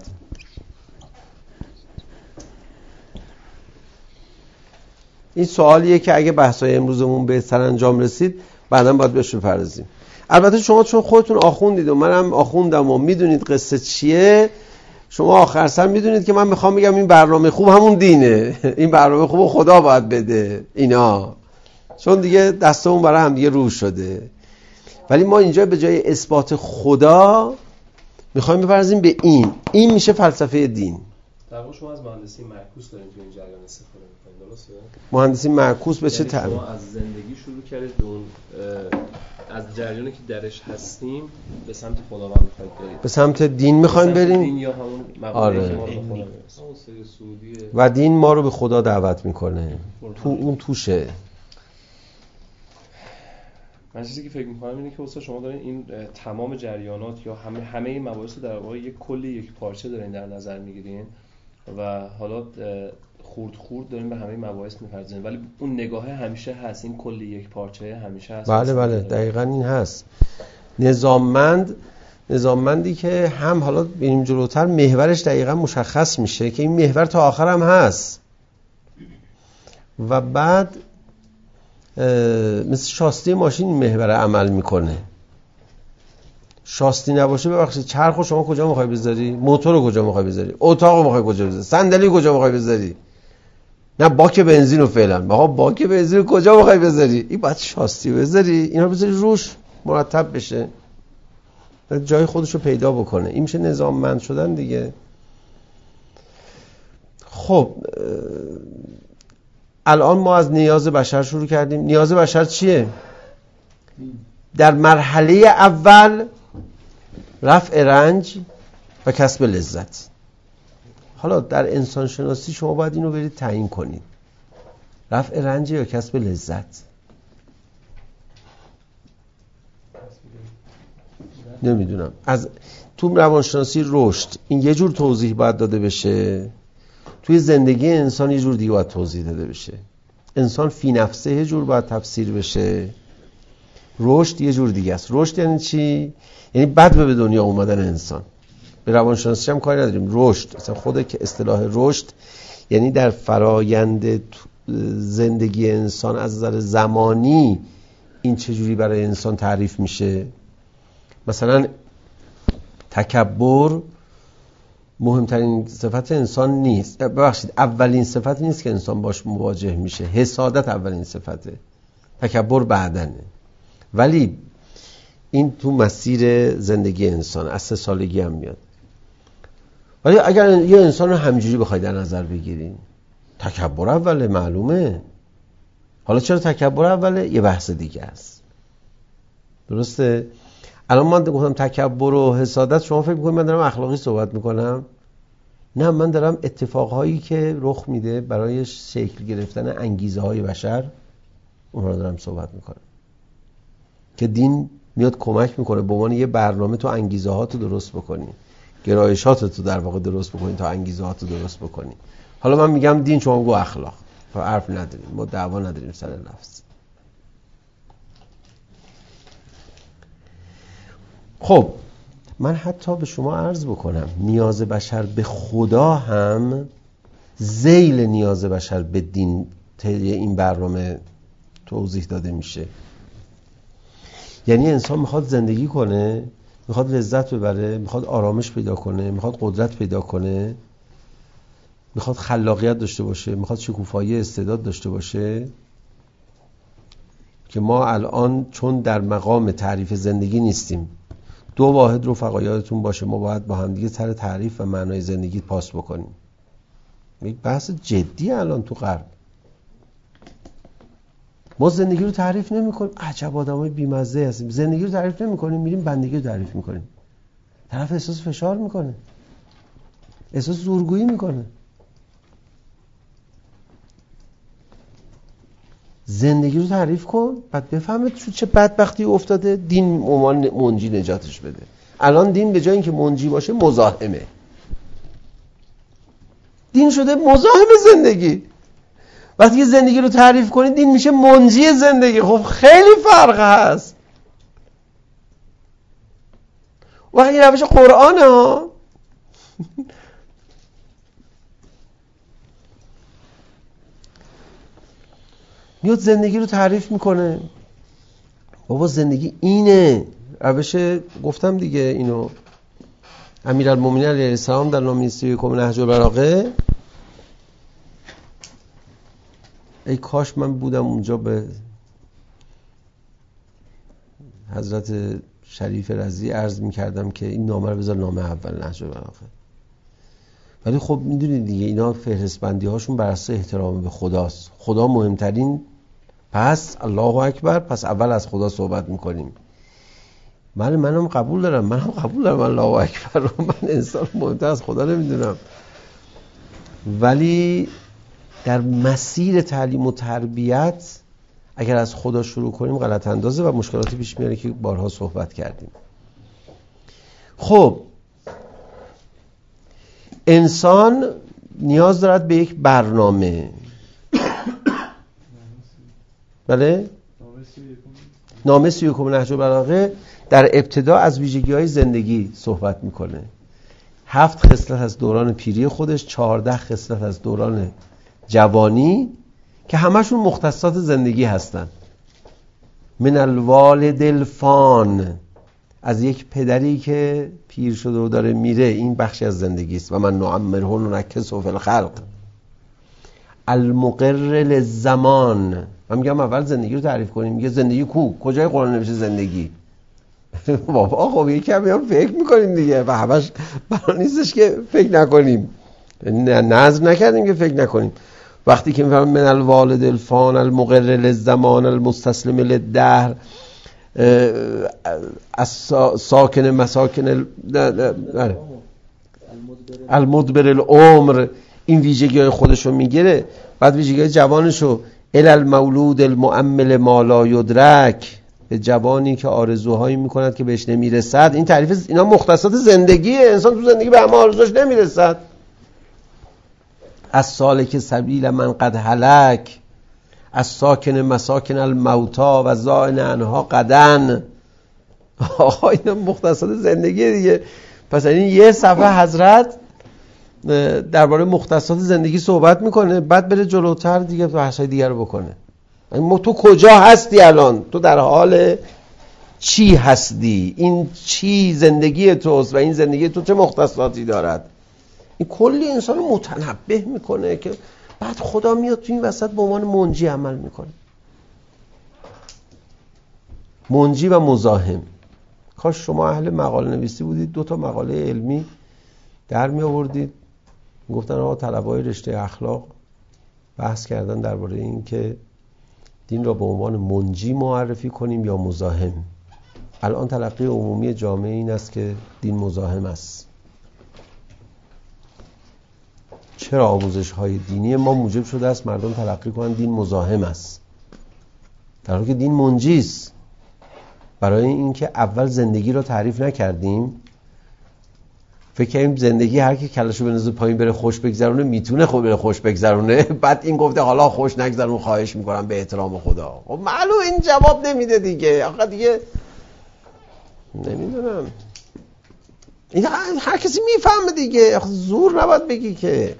این سوالیه که اگه بحثای امروزمون به سرانجام رسید بعداً باید بهش بپردازیم. البته شما چون خودتون آخوندید و منم آخوندم و میدونید قصه چیه، شما آخر سر میدونید که من میخوام بگم این برنامه خوب همون دینه، این برنامه خوب خدا باید بده اینا، چون دیگه دستمون برای هم دیگه رو شده. ولی ما اینجا به جای اثبات خدا میخوایم بپردازیم به این این میشه فلسفه دین. در واقع شما از مهندسی معکوس دارین تو این جریان استفاده می‌کنید، درسته؟ مهندسی معکوس به چه تعریف؟ شما از زندگی شروع کردید به اون از جریانی که درش هستیم به سمت خداوند می‌خواید برید. به سمت دین می‌خوایم بریم؟ دین یا همون مقوله آره. که ما رو بخونه. اون سری سعودیه. و دین ما رو به خدا دعوت می‌کنه. تو اون توشه. من چیزی که فکر می‌کنم اینه که استاد شما دارین این تمام جریانات یا همه همه این مباحث رو در واقع یک کلی یک پارچه دارین در نظر می‌گیرین و حالا خورد خورد دارین به همه مباحث می‌پردازین، ولی اون نگاه همیشه هست، این کلی یک پارچه همیشه هست. بله بله دقیقاً این هست. نظاممند نظاممندی که هم حالا بریم جلوتر محورش دقیقاً مشخص میشه که این محور تا آخر هم هست و بعد مثل شاستی ماشین این محور عمل میکنه. شاستی نباشه ببخشید چرخو شما کجا میخوای بذاری؟ موتور رو کجا میخوای بذاری؟ اتاق رو میخوای کجا بذاری؟ صندلی کجا میخوای بذاری؟ نه باک بنزین رو فعلا آقا باک بنزین رو کجا میخوای بذاری؟ این باید شاستی بذاری، اینا بذاری روش مرتب بشه، جای خودش رو پیدا بکنه. این میشه نظاممند شدن دیگه. خب الان ما از نیاز بشر شروع کردیم. نیاز بشر چیه؟ در مرحله اول رفع رنج و کسب لذت. حالا در انسان شناسی شما باید اینو برید تعیین کنید، رفع رنج یا کسب لذت. نمیدونم. از تو روانشناسی رشد این یه جور توضیح باید داده بشه، توی زندگی انسان یه جور دیگه باید توضیح داده بشه. انسان فی نفسه یه جور باید تفسیر بشه، رشد یه جور دیگه است. رشد یعنی چی؟ یعنی بعد به دنیا اومدن انسان. به روانشناسی هم کاری نداریم. رشد مثلا خود که اصطلاح رشد یعنی در فرایند زندگی انسان از نظر زمانی این چجوری برای انسان تعریف میشه. مثلا تکبر مهمترین صفت انسان نیست، ببخشید اولین صفت نیست که انسان باش مواجه میشه. حسادت اولین صفته، تکبر بعدنه. ولی این تو مسیر زندگی انسان از سه سالگی هم میاد. ولی اگر یه انسان رو همینجوری بخوای در نظر بگیرین، تکبر اوله، معلومه. حالا چرا تکبر اوله؟ یه بحث دیگه است. درسته؟ الان من گفتم تکبر و حسادت، شما فکر می‌کنید من دارم اخلاقی صحبت میکنم؟ نه، من دارم اتفاقهایی که رخ میده برای شکل گرفتن انگیزه های بشر اونها رو دارم صحبت میکنم که دین میاد کمک میکنه به عنوان یه برنامه تو انگیزه هاتو درست بکنی، گرایشاتو در واقع درست بکنی تا انگیزه هاتو درست بکنی. حالا من میگم دین، شما میگو اخلاق. حرف نداریم، ما دعوا نداریم سر لفظ. خب من حتی به شما عرض بکنم نیاز بشر به خدا هم ذیل نیاز بشر به دین طی این برنامه توضیح داده میشه. یعنی انسان میخواد زندگی کنه، میخواد لذت ببره، میخواد آرامش پیدا کنه، میخواد قدرت پیدا کنه، میخواد خلاقیت داشته باشه، میخواد شکوفایی استعداد داشته باشه، که ما الان چون در مقام تعریف زندگی نیستیم، دو واحد رفقا یادتون باشه ما باید با هم دیگه سر تعریف و معنای زندگی پاس بکنیم. یک بحث جدی الان تو غرب. ما زندگی رو تعریف نمی کنیم، عجب آدمای بی‌مزه هستیم. زندگی رو تعریف نمی کنیم، میریم بندگی رو تعریف میکنیم. طرف احساس فشار میکنه، احساس زورگویی میکنه. زندگی رو تعریف کن بعد بفهمه تو چه بدبختی افتاده، دین عنوان منجی نجاتش بده. الان دین به جای اینکه منجی باشه مزاحمه. دین شده مزاحم زندگی. وقتی که زندگی رو تعریف کنید دین میشه منجی زندگی. خب خیلی فرق هست. و این روش قرآنه ها. میاد زندگی رو تعریف میکنه. بابا زندگی اینه. روش گفتم دیگه اینو امیرالمومنین علیه السلام در نامه سی و یکم نهج البلاغه، ای کاش من بودم اونجا به حضرت شریف رضی عرض میکردم که این نامه رو بذار نامه اول نهج البلاغه. ولی خب میدونید دیگه اینا فهرست بندی هاشون بر اساس احترام به خداست. خدا مهمترین، پس الله اکبر، پس اول از خدا صحبت میکنیم. من منم قبول دارم، منم قبول دارم الله اکبر رو. من انسان مهمتر از خدا نمیدونم. ولی در مسیر تعلیم و تربیت اگر از خدا شروع کنیم غلط اندازه و مشکلاتی پیش میاره که بارها صحبت کردیم. خب انسان نیاز دارد به یک برنامه. بله؟ نامه سی و یکم نهج البلاغه در ابتدا از ویژگی‌های زندگی صحبت میکنه. هفت خصلت از دوران پیری خودش، چهارده خصلت از دوران جوانی که همشون مختصات زندگی هستن. من الوالد الفان، از یک پدری که پیر شده و داره میره، این بخشی از زندگی است. و من نعمره ننکسه فی الخلق. المقر للزمان، من میگم اول زندگی رو تعریف کنیم. میگه زندگی کو؟ کجای قرآن نوشته زندگی؟ بابا خب یه کمی هم فکر میکنیم دیگه و همش برای نیستش که فکر نکنیم. نظر نکردیم که فکر نکنیم. وقتی که میفهمم من الوالد الفان المقر للزمان المستسلم للدهر از ساکن مساکن المدبر العمر، این ویژگی های خودشو میگیره. بعد ویژگی های جوانشو ال المولود المؤمل ما لا یدرک، به جوانی که آرزوهایی میکند که بهش نمیرسد. این تعریف اینا مختصات زندگیه. انسان تو زندگی به همه آرزوش نمیرسد. از سالک سبیل من قد هلک، از ساکن مساکن الموتا و زائن انها قدن. آقا اینا مختصات زندگی دیگه. پس این یه صفحه حضرت درباره مختصات زندگی صحبت میکنه، بعد بره جلوتر دیگه بحثای دیگر رو بکنه. ما تو کجا هستی الان؟ تو در حال چی هستی؟ این چی زندگی توست و این زندگی تو چه مختصاتی دارد؟ این کلی انسان رو متنبه میکنه که بعد خدا میاد تو این وسط به عنوان منجی عمل میکنه. منجی و مزاحم. کاش شما اهل مقاله نویسی بودید، دو تا مقاله علمی در می آوردید. گفتن آقا طلبه‌های رشته اخلاق بحث کردن درباره این که دین را به عنوان منجی معرفی کنیم یا مزاحم. الان تلقی عمومی جامعه این است که دین مزاحم است. چرا آموزش های دینی ما موجب شده است مردم تلقی کنن دین مزاحم است، در حالی که دین منجی است. برای اینکه اول زندگی را تعریف نکردیم، فکر کنیم زندگی هر کی کلاشو بنازه پایین بره خوش بگذرونه میتونه خوب بره خوش بگذرونه. بعد این گفته حالا خوش نگذرون، خواهش میکنم به احترام خدا. خب معلوم این جواب نمیده دیگه. آخه دیگه نمیدونم، این هر کسی میفهمه دیگه، آخه زور نباید بگی که.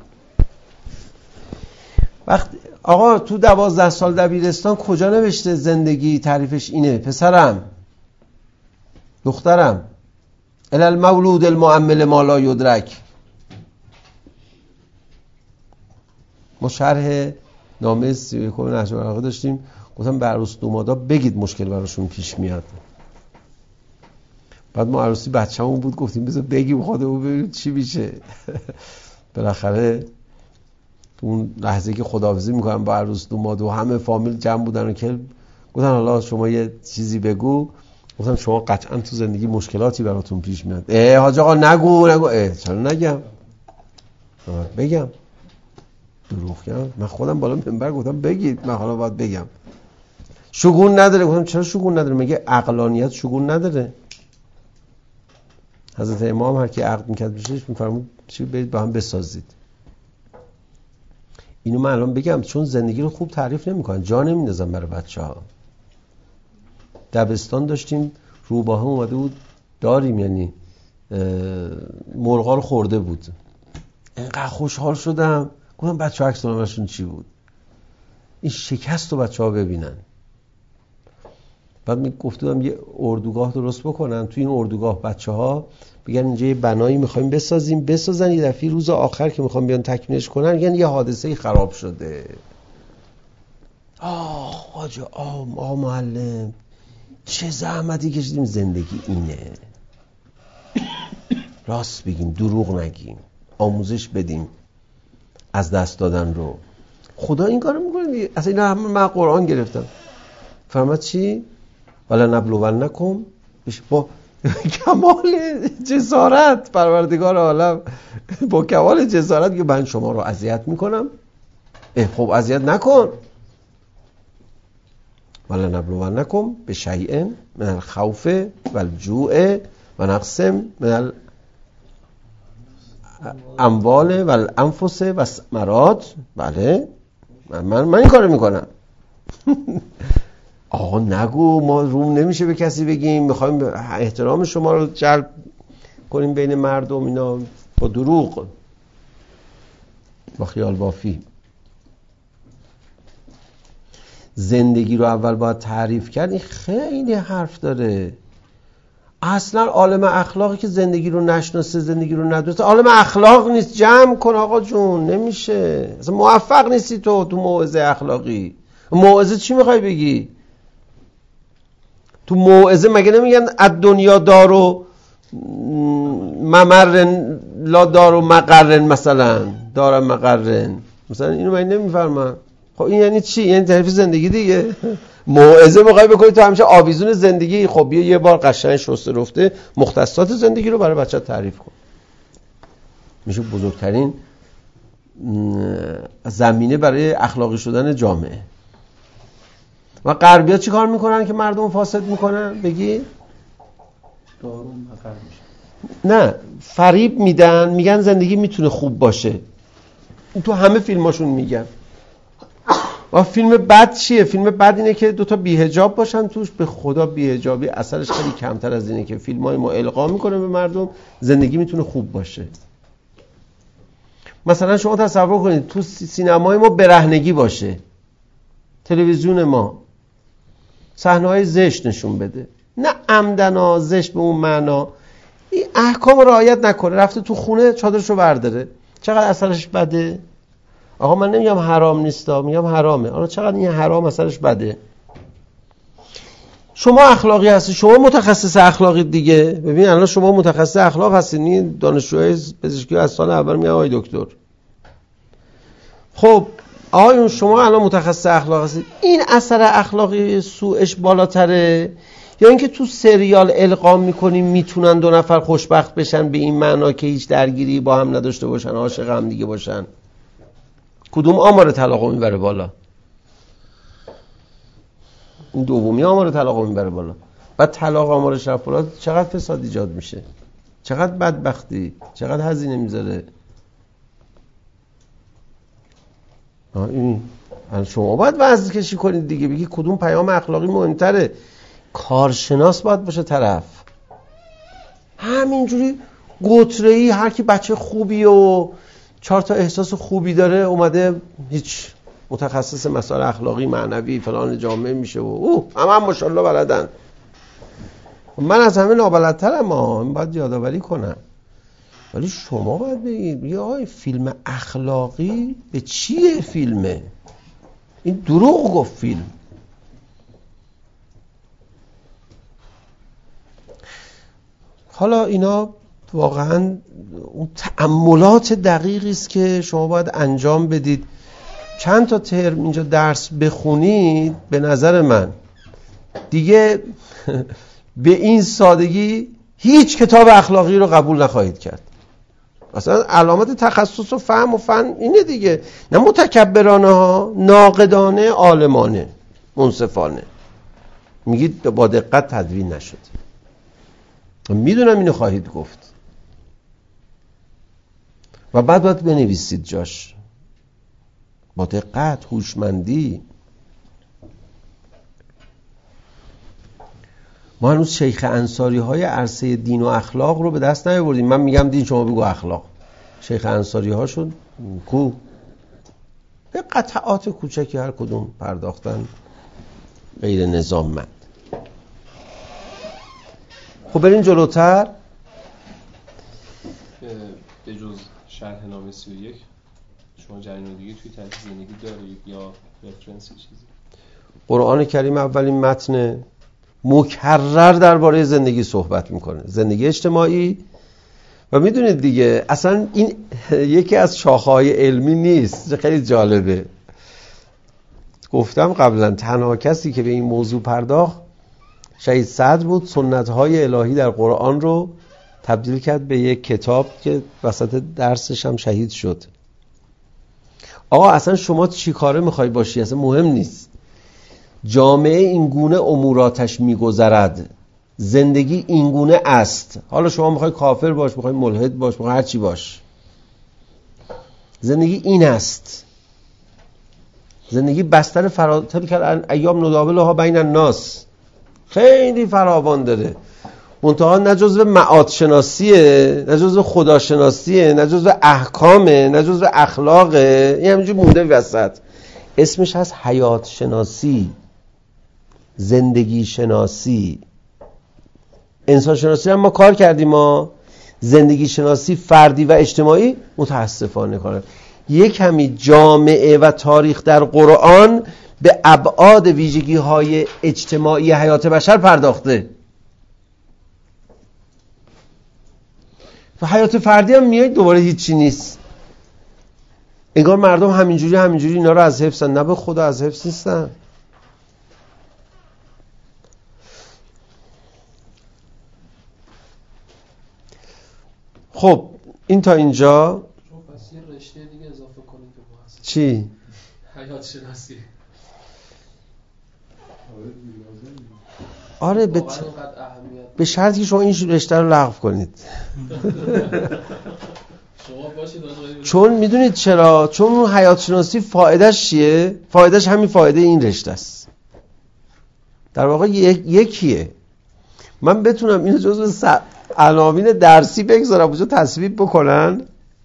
وقت آقا تو دوازده سال دبیرستان کجا نوشته زندگی تعریفش اینه؟ پسرم دخترم، المولود المؤمل ما لا یدرک. ما شرح نامه سی و یکم نهج البلاغه داشتیم، گفتم به عروس دومادا بگید مشکل براشون پیش میاد. بعد ما عروسی بچه‌مون بود، گفتیم بذار بگیم خودمون ببینیم چی میشه. بالاخره اون لحظه که خداحافظی میکنم با عروس دومادا و همه فامیل جمع بودن و که گفتن حالا شما یه چیزی بگو. گفتم شما قطعا تو زندگی مشکلاتی براتون پیش میاد. اه حاج آقا نگو نگو. اه چرا نگم؟ بگم دروغ گم؟ من خودم بالا منبر گفتم بگید، من حالا باید بگم. شگون نداره. گفتم چرا شگون نداره؟ میگه عقلانیت شگون نداره. حضرت امام هر کی عقد میکرد بهش میفرمود چی برید با هم بسازید. اینو من الان بگم چون زندگی رو خوب تعریف نمیکنن، جا نمیندازن برای بچه‌ها. دبستان داشتیم، روباه اومده بود داریم، یعنی مرغا رو خورده بود. اینقدر خوشحال شدم، گفتم بچه‌ها عکس نامه‌شون چی بود؟ این شکست رو بچه‌ها ببینن. بعد می گفتم یه اردوگاه درست بکنن، تو این اردوگاه بچه‌ها بگن اینجا یه بنایی می‌خوایم بسازیم، بسازن یه دفعه روز آخر که می‌خوام بیان تکمیلش کنن میگن یه حادثه‌ای خراب شده. آه حاجا آه آه معلم چه زحمتی کشیدیم، زندگی اینه. راست بگیم، دروغ نگیم، آموزش بدیم از دست دادن رو. خدا این کارو میکنه. اصلا اینا همه من قرآن گرفتم. فرمود چی؟ ولا نبلونکم با کمال جسارت، پروردگار عالم با کمال جسارت که من شما رو اذیت میکنم. خب اذیت نکن. ولا نبلونکم بشیء من الخوف والجوع و نقص من الاموال والانفس والثمرات. بله من من این کارو میکنم. آقا نگو، ما روم نمیشه به کسی بگیم میخوایم احترام شما رو جلب کنیم بین مردم، اینا با دروغ، با خیال بافی. زندگی رو اول باید تعریف کرد. این خیلی حرف داره. اصلا عالم اخلاقی که زندگی رو نشناسه، زندگی رو ندونسته، عالم اخلاق نیست. جمع کن آقا جون، نمیشه. اصلا موفق نیستی تو تو موعظه اخلاقی. موعظه چی میخوای بگی؟ تو موعظه مگه نمیگن الدنیا دارو ممرن لا دارو مقرن، مثلا دار مقرن، مثلا اینو من نمیفهمم. خب این یعنی چی؟ یعنی تعریف زندگی دیگه. موعظه میخوای بکنی تو همیشه آویزون زندگی. خب یه بار قشنگ شسته رفته مختصات زندگی رو برای بچه تعریف کن. میشه بزرگترین زمینه برای اخلاقی شدن جامعه. و غربی‌ها چی کار میکنن که مردم فاسد میکنن؟ بگی؟ دارو مقر میشه. نه، فریب میدن، میگن زندگی میتونه خوب باشه. این تو همه فیلماشون میگن. و فیلم بد چیه؟ فیلم بد اینه که دوتا بی‌حجاب باشن توش. به خدا بی‌حجابی اثرش خیلی کمتر از اینه که فیلمای ما القا میکنه به مردم زندگی میتونه خوب باشه. مثلا شما تصور کنید تو سینمای ما برهنگی باشه، تلویزیون ما صحنه‌های زشت نشون بده، نه عمدنا زشت به اون معنا، این احکام رعایت نکنه، رفته تو خونه چادرشو برداره، چقدر اثرش بده؟ آقا من نمیگم حرام نیستا، میگم حرامه. آقا چقدر این حرام اثرش بده؟ شما اخلاقی هستی، شما متخصص اخلاقی دیگه. ببین الان شما متخصص اخلاق هستین، دانشجوی پزشکی از سال اول میگن آقای دکتر. خب آقایون شما الان متخصص اخلاق هستید، این اثر اخلاقی سوءش بالاتره یا اینکه تو سریال القا میکنیم میتونن دو نفر خوشبخت بشن به این معنا که هیچ درگیری با هم نداشته باشن، عاشق هم دیگه باشن؟ کدوم آمار طلاق میبره بالا؟ این دومی آمار طلاق میبره بالا. بعد طلاق آمارش رفت بالا، چقدر فساد ایجاد میشه؟ چقدر بدبختی، چقدر هزینه میذاره. این شما باید وزن کشی کنید دیگه، بگی کدوم پیام اخلاقی مهمتره. کارشناس باید باشه طرف. همینجوری گتره‌ای هر کی بچه خوبی و چهار تا احساس خوبی داره اومده هیچ متخصص مسائل اخلاقی معنوی فلان جامعه میشه و اوه همه هم ماشاءالله بلدن. من از همه نابلدترم، ها باید یادآوری کنم. ولی شما باید بگید بگید آقای فیلم اخلاقی به چیه فیلمه؟ این دروغ گفت فیلم. حالا اینا واقعا اون تأملات دقیقی است که شما باید انجام بدید. چند تا ترم اینجا درس بخونید، به نظر من دیگه به این سادگی هیچ کتاب اخلاقی رو قبول نخواهید کرد. اصلا علامت تخصص و فهم و فن اینه دیگه، نه متکبرانه ها، ناقدانه، عالمانه، منصفانه. میگید با دقت تدوین نشد. میدونم اینو خواهید گفت و بعد باید بنویسید جاش با دقت، هوشمندی. ما هنوز شیخ انصاری های عرصه دین و اخلاق رو به دست نیاوردیم. من میگم دین، شما بگو اخلاق. شیخ انصاری هاشون کو به قطعات کوچکی هر کدوم پرداختن، غیر نظاممند. خب بریم جلوتر. به جز شرح نامه سی و یک شما جریان دیگه توی تحقیق زندگی دارید یا رفرنس چیزی؟ قرآن کریم اولین متن مکرر درباره زندگی صحبت میکنه، زندگی اجتماعی. و میدونید دیگه اصلا این یکی از شاخه‌های علمی نیست، خیلی جالبه. گفتم قبلا تنها کسی که به این موضوع پرداخت شهید صدر بود. سنت‌های الهی در قرآن رو تبدیل کرد به یک کتاب که وسط درسش هم شهید شد. آقا اصلا شما چی کاره میخوای باشی اصلا مهم نیست. جامعه اینگونه اموراتش میگذرد، زندگی اینگونه است. حالا شما میخوای کافر باش، میخوای ملحد باش، میخوای هر چی باش، زندگی این است. زندگی بستر فراتر کرد ایام نداولها بین الناس، خیلی فراوان داره. منتها نه جزو معاد شناسیه، نه جزو خدا شناسیه، نه جزو احکامه، نه جزو اخلاقه. این همینجور مونده وسط. اسمش هست حیات شناسی، زندگی شناسی. انسان شناسی هم ما کار کردیم، ما زندگی شناسی فردی و اجتماعی متاسفانه کار. یک کمی جامعه و تاریخ در قرآن به ابعاد ویژگی های اجتماعی حیات بشر پرداخته و حیات فردی هم میاد دوباره هیچی نیست. انگار مردم همینجوری همینجوری اینا رو از حفظن. نه به خدا از حفظ نیستن. خب این تا اینجا. پس یه رشته دیگه اضافه کنید به بحث. چی؟ حیات شناسی. آره به, ت... به شرطی که شما این رشته رو لغو کنید. چون میدونید چرا؟ چون اون حیات شناسی فایدهش چیه؟ فایدهش همین فایده این رشته است. در واقع یک... یکیه. من بتونم اینو جزو س... عناوین درسی بگذارم اونجا تصویب بکنن.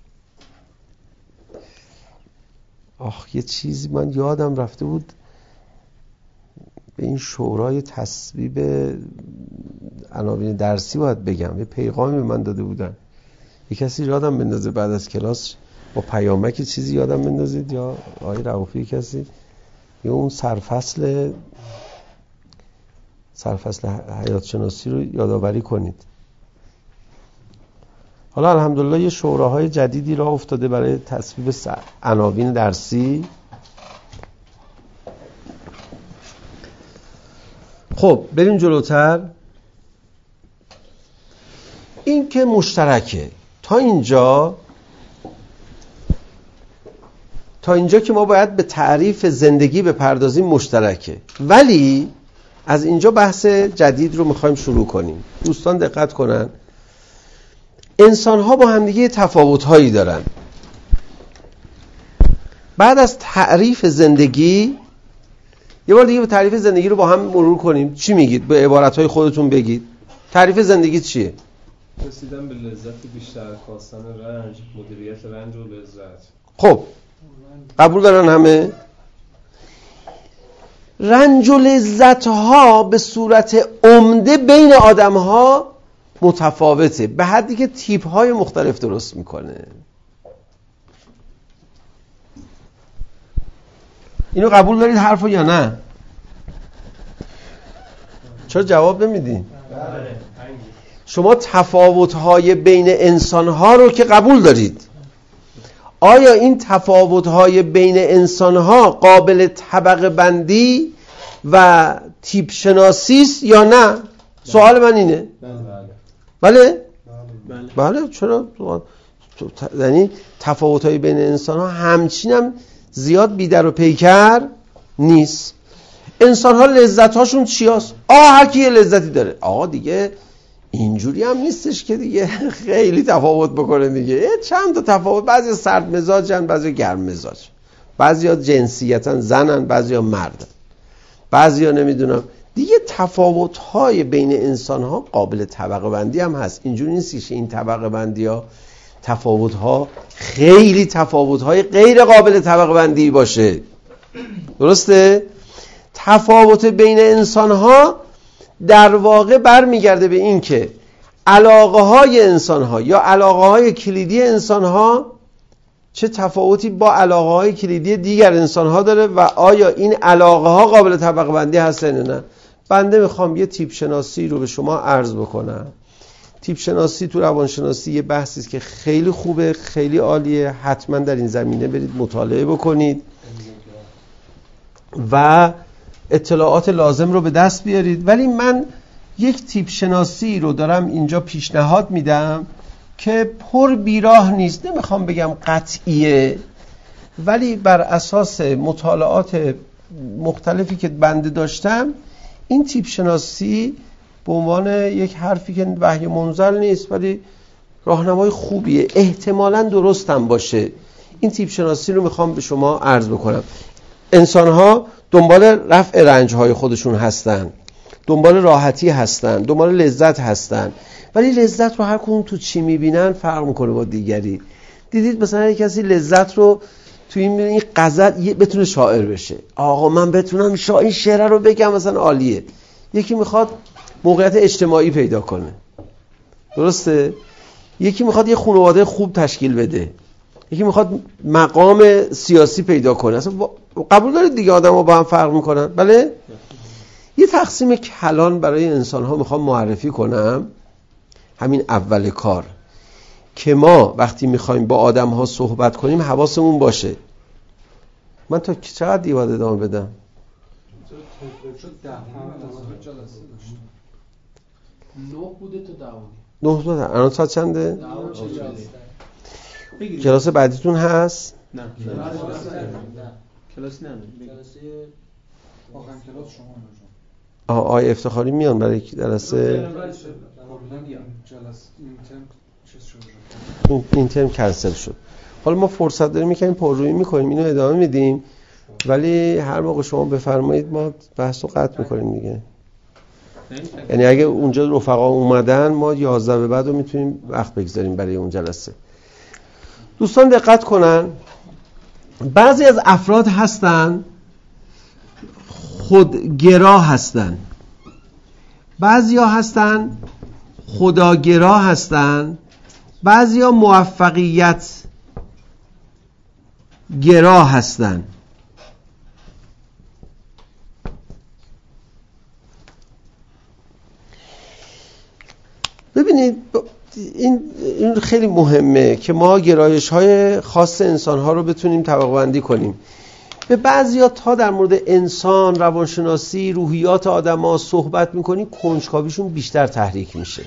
آخ یه چیزی من یادم رفته بود، به این شورای تصویب عناوین درسی باید بگم. یه پیغامی به من داده بودن، یه کسی یادم بندازه بعد از کلاس با پیامک چیزی یادم بندازید، یا آقای رؤوفی کسی، یا اون سرفصل سرفصل حیات شناسی رو یادآوری کنید. حالا الحمدلله یه شوراهای جدیدی راه افتاده برای تصویب عناوین درسی. خب بریم جلوتر. این که مشترکه تا اینجا تا اینجا که ما باید به تعریف زندگی بپردازیم مشترکه. ولی از اینجا بحث جدید رو میخوایم شروع کنیم. دوستان دقت کنن. انسان ها با همدیگه تفاوت هایی دارن. بعد از تعریف زندگی یه بار دیگه تعریف زندگی رو با هم مرور کنیم. چی میگید؟ به عبارت های خودتون بگید. تعریف زندگی چیه؟ رسیدن به لذت بیشتر، خواستن رنج، مدیریت رنج و لذت. خب قبول دارن همه؟ رنج و لذت ها به صورت عمده بین آدم ها متفاوته، به حدی که تیپ های مختلف درست میکنه. اینو قبول دارید حرفو یا نه؟ چرا جواب نمیدین؟ شما تفاوت‌های بین انسان‌ها رو که قبول دارید، آیا این تفاوت‌های بین انسان‌ها قابل طبقه بندی و تیپ شناسی است یا نه؟ سوال من اینه. بله؟ بله؟ بله چرا؟ یعنی تفاوت‌های بین انسان‌ها همچین هم زیاد بیدر و پیکر نیست. انسان‌ها لذت‌هاشون چی هست؟ آه هر کی لذتی داره. آقا دیگه اینجوری هم نیستش که دیگه خیلی تفاوت بکنه دیگه. چند تا تفاوت، بعضی سرد مزاجن، بعضی گرم مزاج، بعضیا جنسیتن زنن، بعضیا مردن، بعضیا نمیدونم دیگه. تفاوت‌های بین انسان‌ها قابل طبقه بندی هم هست. اینجوری نیست که این طبقه بندی‌ها تفاوت‌ها خیلی تفاوت‌های غیر قابل طبقه بندی باشه. درسته؟ تفاوت بین انسان‌ها در واقع برمیگرده به این که علاقه های انسان ها یا علاقه های کلیدی انسان ها چه تفاوتی با علاقه های کلیدی دیگر انسان ها داره و آیا این علاقه ها قابل طبقه بندی هستن یا نه. بنده میخوام یه تیپ شناسی رو به شما عرض بکنم. تیپ شناسی تو روانشناسی یه بحثی است که خیلی خوبه، خیلی عالیه. حتما در این زمینه برید مطالعه بکنید و اطلاعات لازم رو به دست بیارید. ولی من یک تیپ شناسی رو دارم اینجا پیشنهاد میدم که پر بیراه نیست، نمیخوام بگم قطعیه، ولی بر اساس مطالعات مختلفی که بنده داشتم این تیپ شناسی به عنوان یک حرفی که وحی منزل نیست ولی راهنمای خوبیه، احتمالاً درستم باشه. این تیپ شناسی رو میخوام به شما عرض بکنم. انسان‌ها دنبال رفع رنج‌های خودشون هستن، دنبال راحتی هستن، دنبال لذت هستن، ولی لذت رو هر کدوم تو چی میبینن فرق میکنه با دیگری. دیدید مثلا یک کسی لذت رو تو این این غزل بتونه شاعر بشه، آقا من بتونم شاعر این شعر رو بگم مثلا عالیه. یکی میخواد موقعیت اجتماعی پیدا کنه، درسته؟ یکی میخواد یه خانواده خوب تشکیل بده، یکی میخواد مقام سیاسی پیدا کنه. اصلا قبول دارید دیگه آدم‌ها با هم فرق میکنن. بله؟ یه تقسیم کلان برای انسان‌ها میخوام معرفی کنم، همین اول کار، که ما وقتی میخوایم با آدم‌ها صحبت کنیم حواسمون باشه. من تا چقدر دیواد ادامه بدم؟ نه بوده تا دوانی. نه بوده. الان ساعت چنده؟ کلاس بعدیتون هست؟ نه. کلاس نه. آخرین کلاس شما نه. آه آقای افتخاری میان برای جلسه؟ این این ترم کنسل شد. حالا ما فرصت داریم میکنیم پررویی میکنیم، اینو ادامه میدیم، ولی هر موقع شما بفرمایید ما بحث رو قطع میکنیم دیگه. یعنی اگه اونجا رفقا اومدن ما یازده به بعد رو میتونیم وقت بگذاریم برای اون جلسه. دوستان دقت کنن، بعضی از افراد هستن خودگرا هستن، بعضیا هستن خداگرا هستن، بعضیا موفقیت گرا هستن. ببینید این این خیلی مهمه که ما گرایش‌های خاص انسان‌ها رو بتونیم طبقه بندی کنیم. به بعضیا تا در مورد انسان، روانشناسی، روحیات آدم‌ها صحبت می‌کنی کنجکاویشون بیشتر تحریک میشه.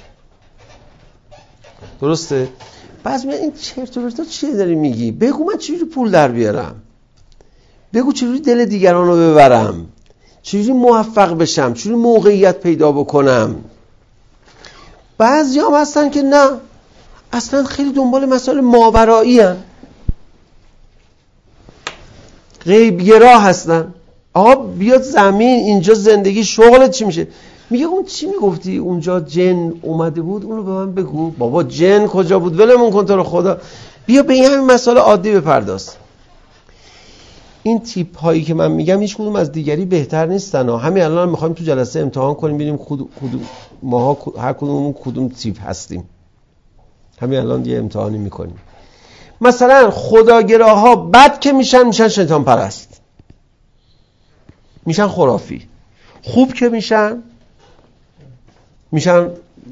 درسته؟ بعضی میگن این چرت و پرتا چیه داری میگی؟ بگو من چجوری پول در بیارم؟ بگو چجوری دل دیگران رو ببرم؟ چجوری موفق بشم؟ چجوری موقعیت پیدا بکنم؟ بعضی هم هستن که نه، اصلا خیلی دنبال مسائل ماورایی هن، غیبگرا هستن. آقا بیاد زمین، اینجا زندگی، شغلت چی میشه؟ میگه اون چی میگفتی اونجا جن اومده بود، اونو به من بگو. بابا جن کجا بود، ولمون کن تو رو خدا، بیا به این همین مسائل عادی بپرداز. این تیپ هایی که من میگم هیچ کدوم از دیگری بهتر نیستن ها. همین الان میخوایم تو جلسه امتحان کنیم ببینیم کدوم ماها هر کدوم کدوم تیپ هستیم. همین الان یه امتحانی میکنیم. مثلا خداگراها بد که میشن میشن شیطان پرست، میشن خرافی. خوب که میشن میشن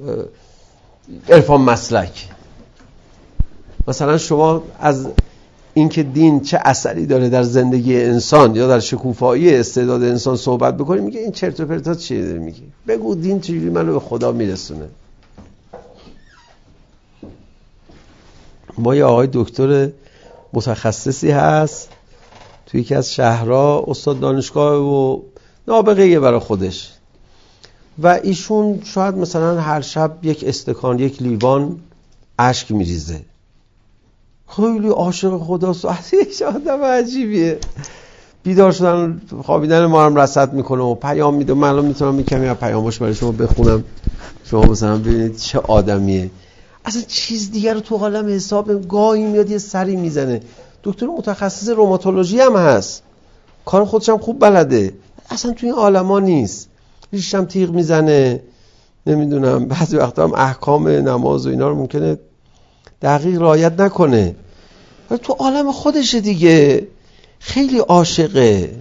عرفان مسلک. مثلا شما از اینکه دین چه اثری داره در زندگی انسان یا در شکوفایی استعداد انسان صحبت بکنی، میگه این چرت و پرتا چیه داری میگی؟ بگو دین چجوری منو به خدا میرسونه. ما یه آقای دکتر متخصصی هست توی یکی از شهرها، استاد دانشگاه و نابغه‌ایه برای خودش، و ایشون شاید مثلا هر شب یک استکان، یک لیوان اشک میریزه. خیلی عاشق خداست، اصلا آدم عجیبیه. بیدار شدن خوابیدن ما هم رصد میکنه و پیام میده. من الان میتونم این کمی از پیامش برای شما بخونم، شما مثلا ببینید چه آدمیه. اصلا چیز دیگر رو تو عالم حساب. گاهی میاد یه سری میزنه. دکتر متخصص روماتولوژی هم هست، کار خودش هم خوب بلده، اصلا تو این عالما نیست. ریشم تیغ میزنه، نمیدونم بعضی وقتا هم احکام نماز و اینا رو ممکنه دقیق رعایت نکنه، ولی تو عالم خودشه دیگه. خیلی عاشقه.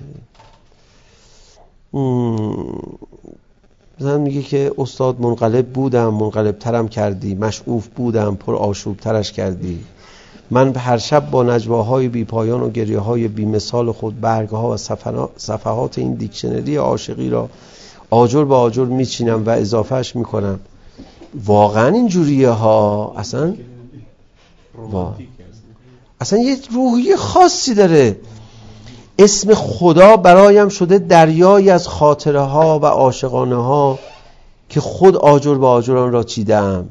مثلا میگه که استاد منقلب بودم، منقلب ترم کردی، مشعوف بودم، پر آشوب ترش کردی. من هر شب با نجواهای بی پایان و گریه های بی مثال خود برگها و صفحات این دیکشنری عاشقی را آجر به آجر میچینم و اضافهش میکنم. واقعا اینجوریه ها. اصلا وا. اصلا یه روحی خاصی داره. اسم خدا برایم شده دریایی از خاطره ها و عاشقانه ها که خود آجر به آجر آن را چیدم.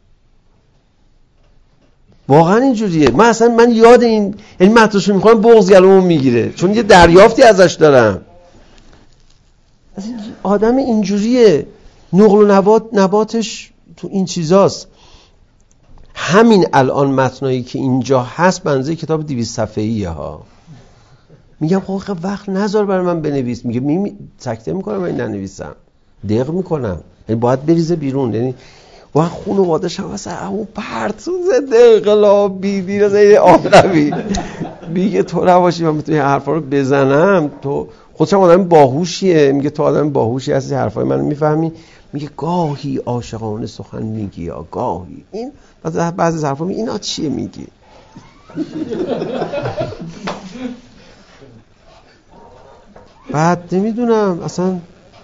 واقعا اینجوریه. من اصلا من یاد این یعنی متنشو میخوام بغض گلومو میگیره، چون یه دریافتی ازش دارم. اصلا آدم اینجوریه، نقل و نبات نباتش تو این چیزاست. همین الان متنایی که اینجا هست بنزه کتاب دویست صفحه‌ایه ها. میگم خب وقت نذار برای من بنویس. میگه می سکته میکنم من ننویسم، دق میکنم، یعنی باید بریزه بیرون. یعنی و خانواده‌ش هم مثلا اون پرتون زده انقلابی دیر از این آدمی میگه تو نباشی من بتونی حرفا رو بزنم. تو خودش هم آدم باهوشیه، میگه تو آدم باهوشی هستی، حرفای منو میفهمی. میگه گاهی عاشقانه سخن میگی یا گاهی این بعضی از حرفا میگه اینا چیه میگی. بعد نمیدونم اصلا.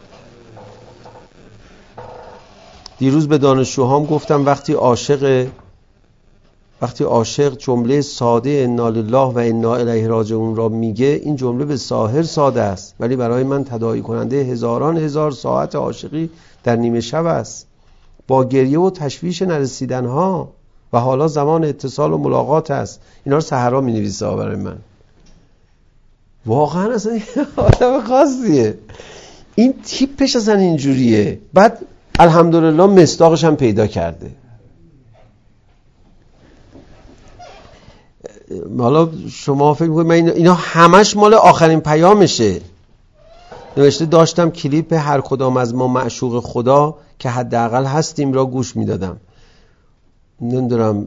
دیروز به دانشجوهام گفتم وقتی عاشق وقتی عاشق جمله ساده انا لله و انا الیه راجعون را میگه، این جمله به ظاهر ساده است ولی برای من تداعی کننده هزاران هزار ساعت عاشقی در نیمه شب است، با گریه و تشویش نرسیدن ها، و حالا زمان اتصال و ملاقات است. اینا رو سحرا می نویسه برای من. واقعا اصلا آدم خاصیه. این تیپش اصلا اینجوریه. بعد الحمدلله مصداقش هم پیدا کرده. حالا شما فکر می‌کنید من اینا همش مال آخرین پیامشه. نوشته داشتم کلیپ هر کدام از ما معشوق خدا که حداقل هستیم را گوش میدادم. نمیدونم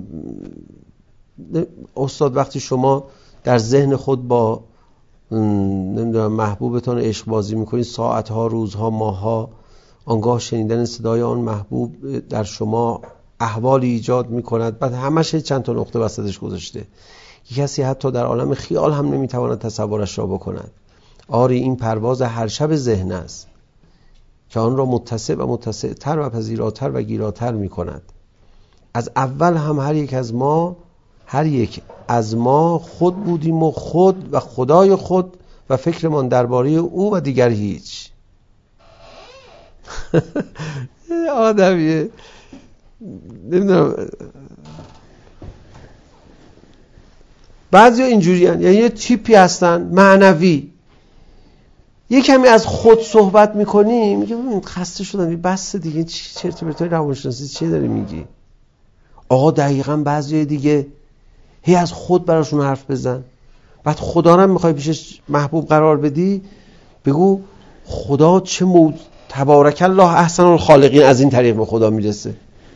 استاد وقتی شما در ذهن خود با نمیدونم محبوبتان عشق بازی میکنید ساعتها، روزها، ماهها، آنگاه شنیدن صدای آن محبوب در شما احوالی ایجاد میکند. بعد همش چند تا نقطه وسطش گذاشته. کسی حتی در عالم خیال هم نمیتواند تصورش را بکند. آری این پرواز هر شب ذهن است که آن را متسع و متسع‌تر و پذیراتر و گیراتر میکند. از اول هم هر یک از ما هر یک از ما خود بودیم و خود و خدای خود و فکرمان درباره او و دیگر هیچ. آدمیه. نمیدونم بعضیا اینجوریان، یعنی یه تیپی هستن معنوی، یه کمی از خود صحبت میکنی میگه ببین خسته شدم، بس دیگه چرت و پرتای روانشناسی چی داری میگی؟ آقا دقیقاً بعضی دیگه هی از خود براشون حرف بزن، بعد خدا رو میخوای پیشش محبوب قرار بدی، بگو خدا چه مود تبارک الله احسن الخالقین، از این طریق به خدا میرسه.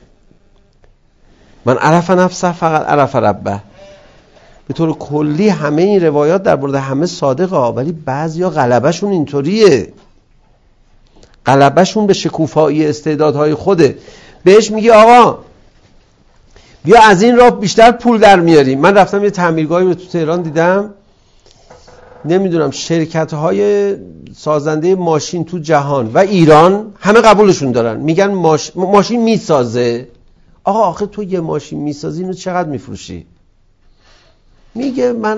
من عرف نفسه فقط عرف ربه. به طور کلی همه این روایات در مورد همه صادقه، ولی بعضیا غلبهشون اینطوریه، غلبهشون به شکوفایی استعدادهای خوده. بهش میگه آقا بیا از این راه بیشتر پول در میاریم. من رفتم یه تعمیرگاهی رو تو تهران دیدم، نمیدونم شرکت های سازنده ماشین تو جهان و ایران همه قبولشون دارن، میگن ماش... ماشین میسازه. آقا آخه تو یه ماشین میسازی اینو چقدر میفروشی؟ میگه من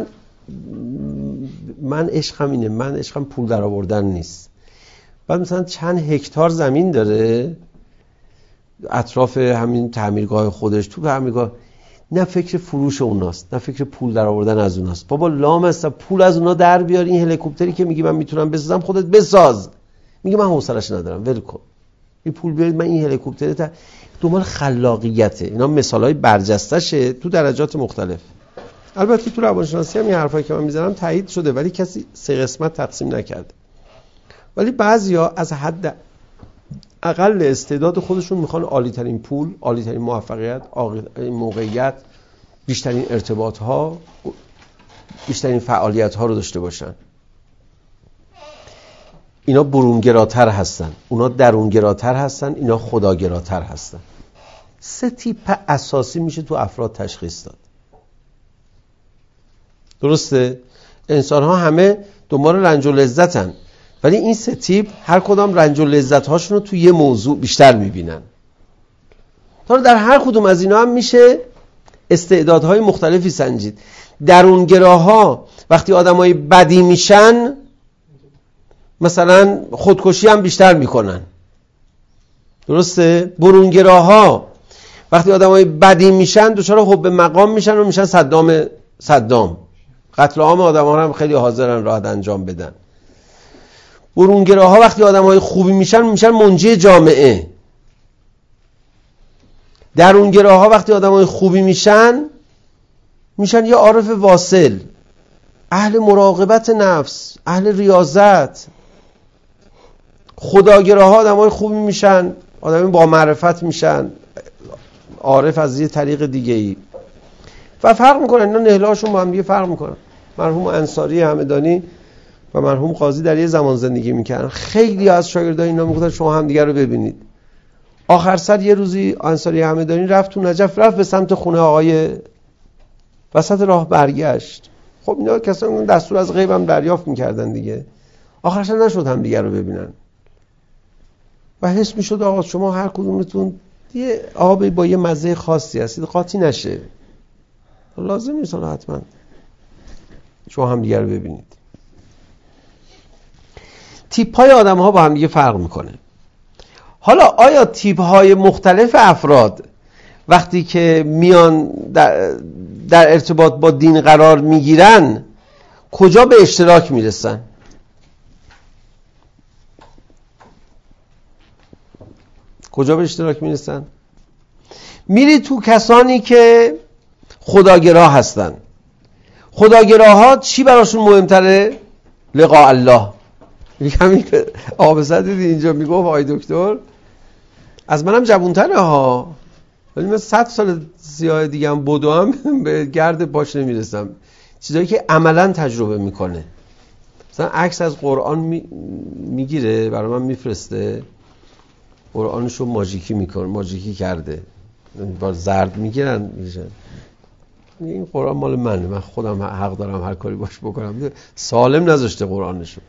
من عشقم اینه، من عشقم پول در آوردن نیست. بعد مثلا چند هکتار زمین داره اطراف همین تعمیرگاه خودش، تو تعمیرگاه نه فکر فروش اوناست نه فکر پول در آوردن از اوناست. بابا لام است پول از اونا در بیار، این هلیکوپتری که میگی من میتونم بسازم خودت بساز. میگه من حوصله‌اش ندارم، ول کن این پول بیارید من این هلیکوپتر تا دنبال خلاقیته. اینا مثالای برجسته‌شه تو درجات مختلف. البته تو روانشناسی هم این حرفایی که من میزنم تایید شده، ولی کسی سه قسمت تقسیم نکرده. ولی بعضیا از حد اقل استعداد خودشون میخوان عالی ترین پول، عالی ترین موفقیت، موقعیت، بیشترین ارتباط ها، بیشترین فعالیت ها رو داشته باشن. اینا برونگراتر هستن، اونا درونگراتر هستن، اینا خداگراتر هستن. سه تیپ اساسی میشه تو افراد تشخیص داد. درسته؟ انسان ها همه دنبال رنج و لذتن، ولی این سه تیپ هر کدام رنج و لذت هاشون رو تو یه موضوع بیشتر میبینن. تا در هر کدوم از اینا هم میشه استعدادهای مختلفی سنجید. درونگراها وقتی آدمای بدی میشن مثلا خودکشی هم بیشتر میکنن. درسته؟ برونگراها وقتی آدمای بدی میشن دچار حب مقام میشن و میشن صدام صدام قتل عام آدم‌ها رو هم خیلی حاضرن راحت انجام بدن. برونگراها وقتی آدم‌های خوبی میشن میشن منجی جامعه. درونگراها وقتی آدم‌های خوبی میشن میشن یه عارف واصل، اهل مراقبت نفس، اهل ریاضت. خداگراها آدم‌های خوبی میشن، آدم با معرفت میشن، عارف از یه طریق دیگه‌ای. و فرق میکنن، اینا نهلهاشون با هم دیگه فرق میکنن. مرحوم انصاری همدانی و مرحوم قاضی در یه زمان زندگی میکردن. خیلی از شاگردای اینا میگفتن شما هم دیگه رو ببینید. آخر سر یه روزی انصاری همدانی رفت تو نجف، رفت به سمت خونه آقای، وسط راه برگشت. خب اینا کسان دستور از غیب هم دریافت میکردن دیگه. آخرش نشد هم دیگه رو ببینن. و حس میشد آقا شما هر کدومتون یه آب با یه مزه خاصی هستید، قاطی نشه. لازم نیست حتما شما هم دیگه رو ببینید. تیپ های آدم ها با هم دیگه فرق میکنه. حالا آیا تیپ های مختلف افراد وقتی که میان در, در ارتباط با دین قرار میگیرن کجا به اشتراک میرسن؟ کجا به اشتراک میرسن؟ میری تو کسانی که خداگرا هستن. خداگراها چی براشون مهمتره؟ لقاء الله. همین که آب صدید اینجا میگفت آی دکتر از منم جوانتره ها، ولی من صد سال سیاه دیگه هم بدو هم به گرد پاش نمیرسم. چیزایی که عملا تجربه میکنه. مثلا عکس از قرآن می... میگیره برای من میفرسته، قرآنشو ماژیکی میکنه، ماژیکی کرده، با زرد میگیرن میشن. این قرآن مال منه، من خودم حق دارم هر کاری باش بکنم. سالم نذاشته قرآنشو.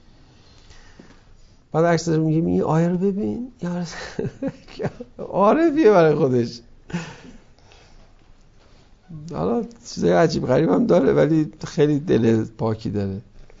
بعد عکسش میگه این آیه رو ببین، عارفیه برای خودش. حالا چیزای عجیب غریب هم داره ولی خیلی دل پاکی داره.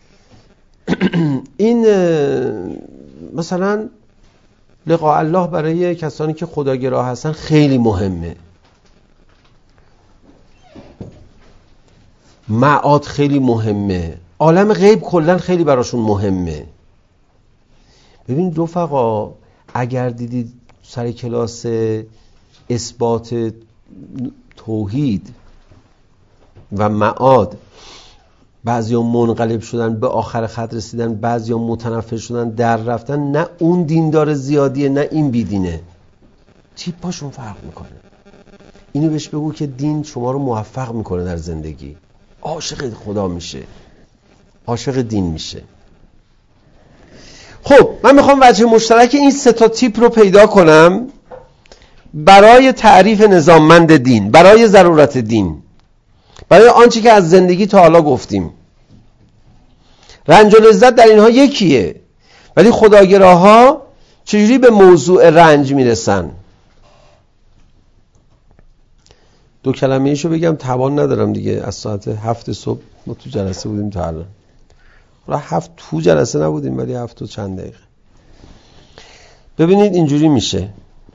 این مثلا لقاء الله برای کسانی که خداگرا هستن خیلی مهمه. معاد خیلی مهمه، عالم غیب کلن خیلی براشون مهمه. ببینید رفقا، اگر دیدید سر کلاس اثبات توحید و معاد بعضیا منقلب شدن، به آخر خط رسیدن، بعضیا متنفر شدن، در رفتن، نه اون دیندار زیادیه نه این بیدینه، تیپاشون فرق میکنه. اینو بهش بگو که دین شما رو موفق میکنه در زندگی، عاشق خدا میشه، عاشق دین میشه. خب من میخوام وجه مشترک این سه تا تیپ رو پیدا کنم برای تعریف نظاممند دین، برای ضرورت دین، برای آنچه که از زندگی تا حالا گفتیم. رنج و لذت در اینها یکیه، ولی خداگراها چجوری به موضوع رنج میرسن؟ دو کلمه ایشو بگم، توان ندارم دیگه، از ساعت هفت صبح ما تو جلسه بودیم تا الان. را هفت تو جلسه نبودیم ولی هفت و چند دقیقه. ببینید اینجوری میشه: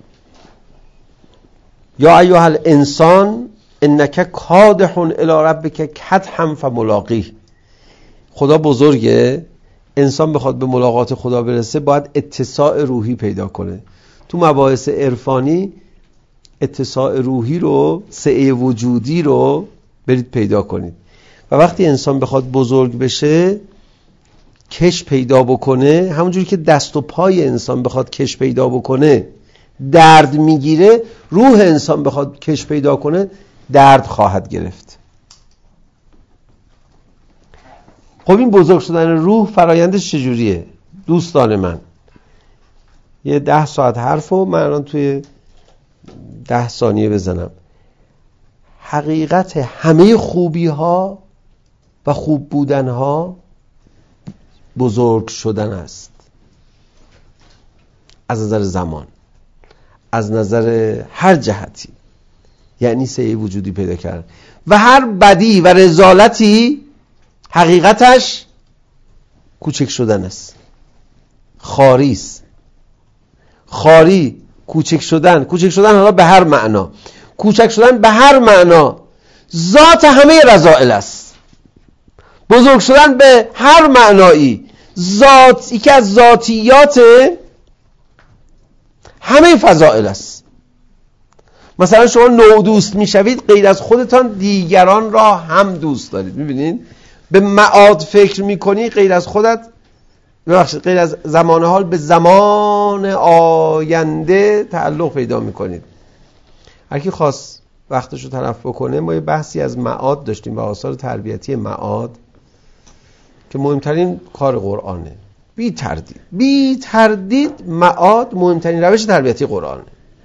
یا ایها الانسان انک کادح الی ربک کدحا فملاقیه. خدا بزرگه، انسان بخواد به ملاقات خدا برسه باید اتساع روحی پیدا کنه. تو مباحث عرفانی اتساع روحی رو، سعه وجودی رو برید پیدا کنید. و وقتی انسان بخواد بزرگ بشه، کش پیدا بکنه، همونجوری که دست و پای انسان بخواد کش پیدا بکنه درد میگیره، روح انسان بخواد کش پیدا کنه درد خواهد گرفت. خب این بزرگ شدن روح فرایندش چجوریه؟ دوستان من، یه ده ساعت حرفو من الان توی ده ثانیه بزنم. حقیقت همه خوبی ها و خوب بودن ها بزرگ شدن است، از نظر زمان، از نظر هر جهتی، یعنی سعی وجودی پیدا کردن. و هر بدی و رذالتی حقیقتش کوچک شدن است، خاری است. خاری، کوچک شدن، کوچک شدن حالا به هر معنا، کوچک شدن به هر معنا ذات همه رذائل است. بزرگ شدن به هر معنایی ذات، یکی از ذاتیات همه فضائل است. مثلا شما نو دوست میشوید، غیر از خودتان دیگران را هم دوست دارید. میبینید به معاد فکر میکنی، غیر از خودت، ببخشید غیر از زمان حال به زمان آینده تعلق پیدا میکنید. هر کی خواست وقتشو تلف بکنه، ما یه بحثی از معاد داشتیم و آثار تربیتی معاد که مهمترین کار قرآنه. بی تردید بی تردید معاد مهمترین روش تربیتی قرآنه.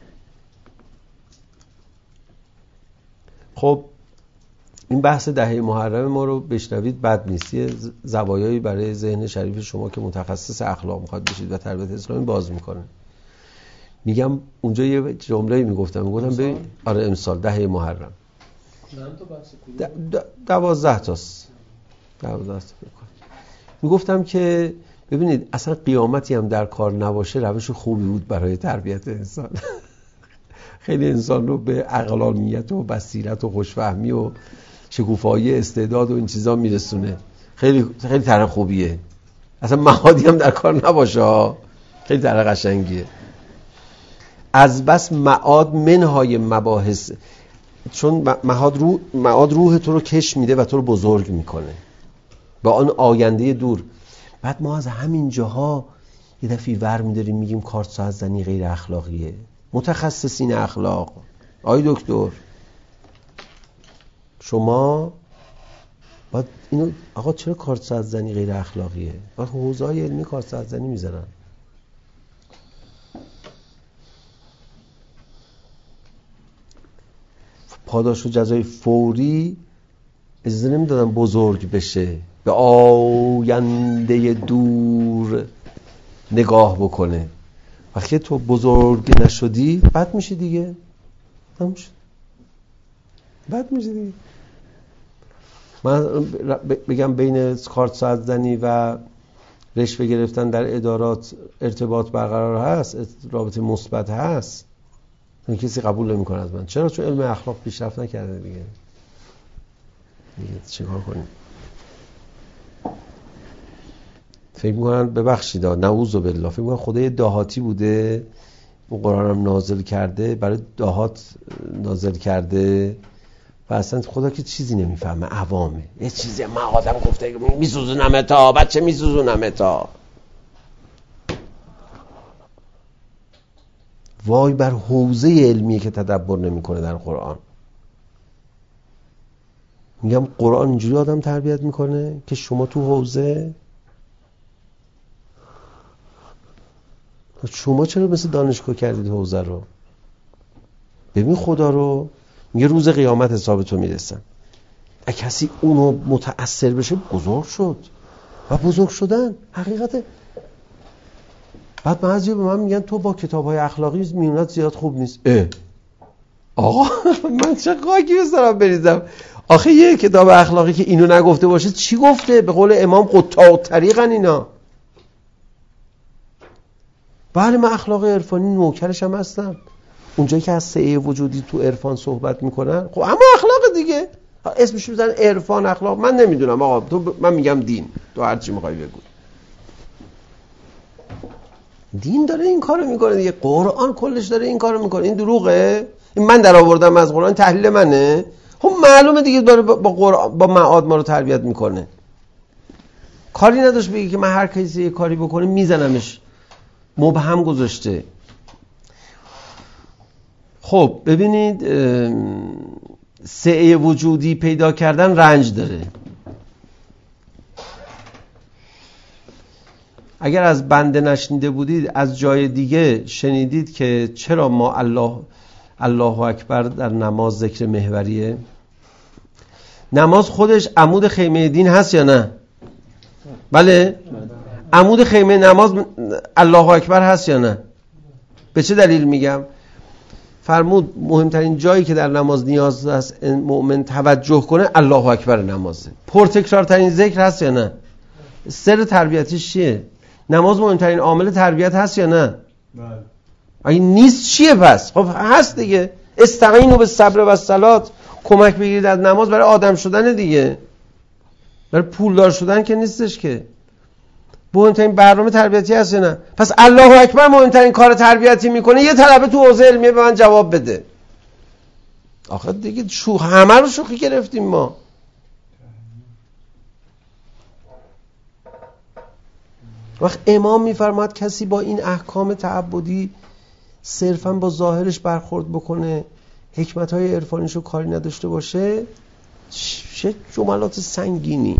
خب این بحث دهه محرم ما رو بشنوید بد نیست، یه زوایایی برای ذهن شریف شما که متخصص اخلاق میخواد بشید و تربیت اسلامی باز میکنه. میگم اونجا یه جمله‌ای میگفتم، میگفتم ببین، آره امسال دهه محرم دوازده تاست دوازده تا میگفتم که ببینید اصلا قیامتی هم در کار نباشه روش خوبی بود برای تربیت انسان. خیلی انسان رو به عقلانیت و بصیرت و خوشفهمی و شکوفایی استعداد و این چیزا میرسونه. خیلی خیلی طرح خوبیه. اصلا معادی هم در کار نباشه، خیلی طرح قشنگیه. از بس معاد منهای مباحث، چون معاد روح معاد روح تو رو کش میده و تو رو بزرگ میکنه با آن آینده دور. بعد ما از همین جاها یه دفعه ور میداریم میگیم کارت ساعت زنی غیر اخلاقیه. متخصصین اخلاق، آی دکتر شما باید اینو، آقا چرا کارت ساعت زنی غیر اخلاقیه؟ وقت حوزه‌های علمی کارت ساعت زنی میذارن. پاداش و جزای فوری اجازه نمیدادن بزرگ بشه، به آینده دور نگاه بکنه. وقتی تو بزرگ نشدی بد میشه دیگه، نمیشه بد میشه دیگه. من بگم بین کارت ساعت زنی و رشوه گرفتن در ادارات ارتباط برقرار هست، رابطه مثبت هست، کسی قبول نمیکنه از من. چرا؟ چون علم اخلاق پیشرفت نکرده دیگه. دیگه چیکار کنیم؟ فکر میکنن ببخشید نعوذ بالله، فکر میکنن خدای دهاتی بوده اون قرآن هم نازل کرده، برای دهات نازل کرده و اصلا خدا که چیزی نمیفهمه، عوامه. یه چیزی من آدم گفته میسوزونم تا بچه میسوزونم تا. وای بر حوزه علمیه که تدبر نمیکنه در قرآن. میگم قرآن اینجوری آدم تربیت میکنه که شما تو حوزه، شما چرا مثل دانشگاه کردید حوزه رو؟ ببین خدا رو میگه روز قیامت حساب تو میرسن. اگه کسی اونو متأثر بشه بزرگ شد و بزرگ شدن حقیقته. بعد بعضی به من میگن تو با کتاب‌های اخلاقی میونت زیاد خوب نیست. اه آقا من چه خاکی بسرم بریزم؟ آخه یه کتاب اخلاقی که اینو نگفته باشه چی گفته؟ به قول امام قطاع طریقن اینا. بله من اخلاق عرفانی نوکرش هم هستم، اونجایی که از سعی وجودی تو عرفان صحبت میکنن. خب اما اخلاق دیگه اسمش میزنن عرفان اخلاق، من نمیدونم آقا، تو ب... من میگم دین، تو هر چی میخوای بگو. دین داره این کارو میکنه دیگه، قرآن کلش داره این کارو میکنه. این دروغه؟ این من در آوردم از قرآن، تحلیل منه. خب معلومه دیگه داره با قرآن با معاد ما رو تربیت میکنه. کاری نداشت بگی که من هر کسی یه کاری بکنه میزنمش، مبهم گذاشته. خب ببینید سعی وجودی پیدا کردن رنج داره. اگر از بنده نشنیده بودید از جای دیگه شنیدید که چرا ما الله الله اکبر در نماز ذکر محوریه. نماز خودش عمود خیمه دین هست یا نه؟ بله؟ عمود خیمه نماز الله اکبر هست یا نه؟ به چه دلیل میگم؟ فرمود مهمترین جایی که در نماز نیاز است مؤمن توجه کنه الله اکبر نمازه. پرتکرارترین ذکر هست یا نه؟ سر تربیتیش چیه؟ نماز مهمترین عامل تربیت هست یا نه؟ بله. اگه نیست چیه پس؟ خب هست دیگه. استعینوا بالصبر و الصلات، کمک بگیرید از نماز برای آدم شدن دیگه، برای پولدار شدن که نیستش که. مهمترین برنامه تربیتی هست یا نه؟ پس الله اکبر مهمترین کار تربیتی میکنه. یه طلبه تو حوزه علمیه به من جواب بده. آخه دیگه شو همه رو شوخی گرفتیم ما. وقت امام میفرماد کسی با این احکام تعبدی صرفا با ظاهرش برخورد بکنه، حکمت‌های عرفانیشو کاری نداشته باشه، چه جملات سنگینی.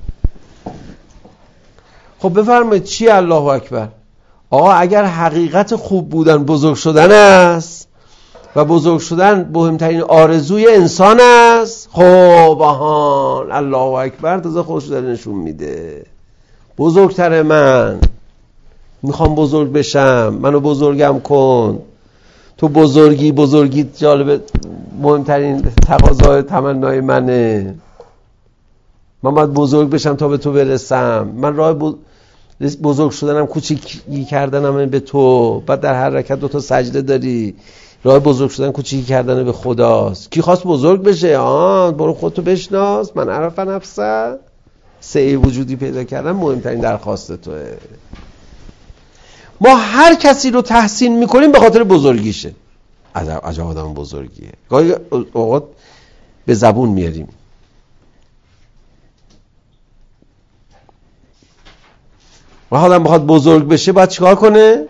خب بفرمایید چی الله اکبر؟ آقا اگر حقیقت خوب بودن بزرگ شدن است و بزرگ شدن مهمترین آرزوی انسان است، خب آهان الله اکبر تازه خودش داره نشون میده بزرگتر من، میخوام بزرگ بشم، منو بزرگم کن. تو بزرگی بزرگی جالبه، مهمترین تقاضای تمنای منه. من باید بزرگ بشم تا به تو برسم. من راه بزرگ شدنم کوچیکی کردنم به تو. بعد در هر رکعت دو تا سجده داری. راه بزرگ شدن کوچیکی کردن به خداست. کی خواست بزرگ بشه؟ آه برو خودتو بشناس. من عرف نفسه. سعی وجودی پیدا کردن مهمترین درخواست توه. ما هر کسی رو تحسین میکنیم به خاطر بزرگیشه. عجب عجب آدم بزرگیه. گاهی اوقات به زبون میاریم. و آدم بخواد بزرگ بشه باید چیکار کنه؟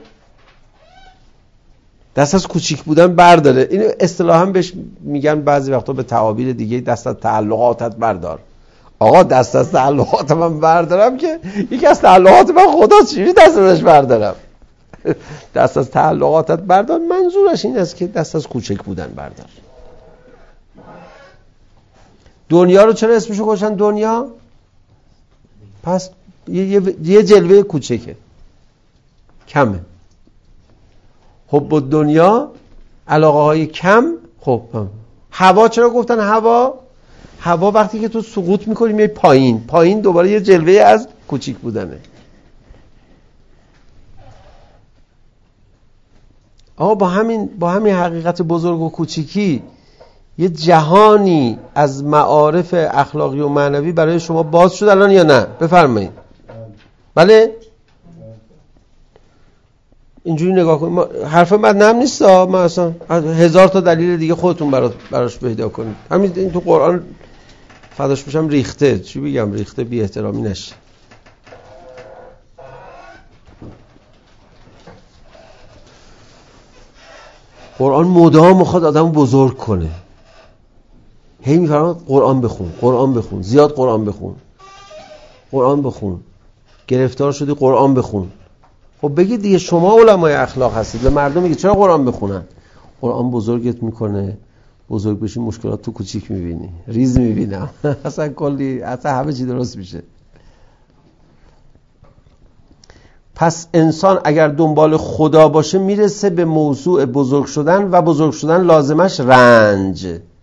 دست از کوچیک بودن برداره. اینو اصطلاحاً بهش میگن بعضی وقتا به تعابیر دیگه دست از تعلقاتت بردار. آقا دست از تعلقات من بردارم که یکی از تعلقات من خداست، چجوری دست ازش بردارم؟ دست از تعلقاتت بردار منظورش این است که دست از کوچک بودن بردار. دنیا رو چرا اسمشو گذاشتن دنیا؟ پس یه, یه, یه جلوه کوچکه، کمه. حب دنیا، علاقه های کم. خب هوا چرا گفتن هوا؟ هوا وقتی که تو سقوط میکنی میای پایین، پایین دوباره یه جلوه از کوچیک بودنه. آقا با همین با همین حقیقت بزرگ و کوچیکی یه جهانی از معارف اخلاقی و معنوی برای شما باز شد الان یا نه؟ بفرمایید. بله؟ اینجوری نگاه کنید. حرف من نم نیست ها، من اصلا هزار تا دلیل دیگه خودتون برات براش پیدا کنید. همین این تو قرآن فداش بشم ریخته، چی بگم، ریخته بی احترامی نشه. قرآن مدام میخواد آدمو بزرگ کنه. هی میفرماد قرآن بخون، قرآن بخون، زیاد قرآن بخون، قرآن بخون، گرفتار شدی قرآن بخون. خب بگید دیگه شما علمای اخلاق هستید، به مردم میگید چرا قرآن بخونن؟ قرآن بزرگت میکنه، بزرگ بشی مشکلات تو کوچیک میبینی، ریز میبینم اصلا کلی، اصلا همه چی درست میشه. پس انسان اگر دنبال خدا باشه میرسه به موضوع بزرگ شدن و بزرگ شدن لازمش رنج.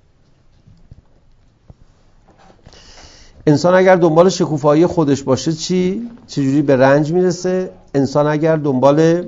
انسان اگر دنبال شکوفایی خودش باشه چی؟ چجوری به رنج میرسه؟ انسان اگر دنبال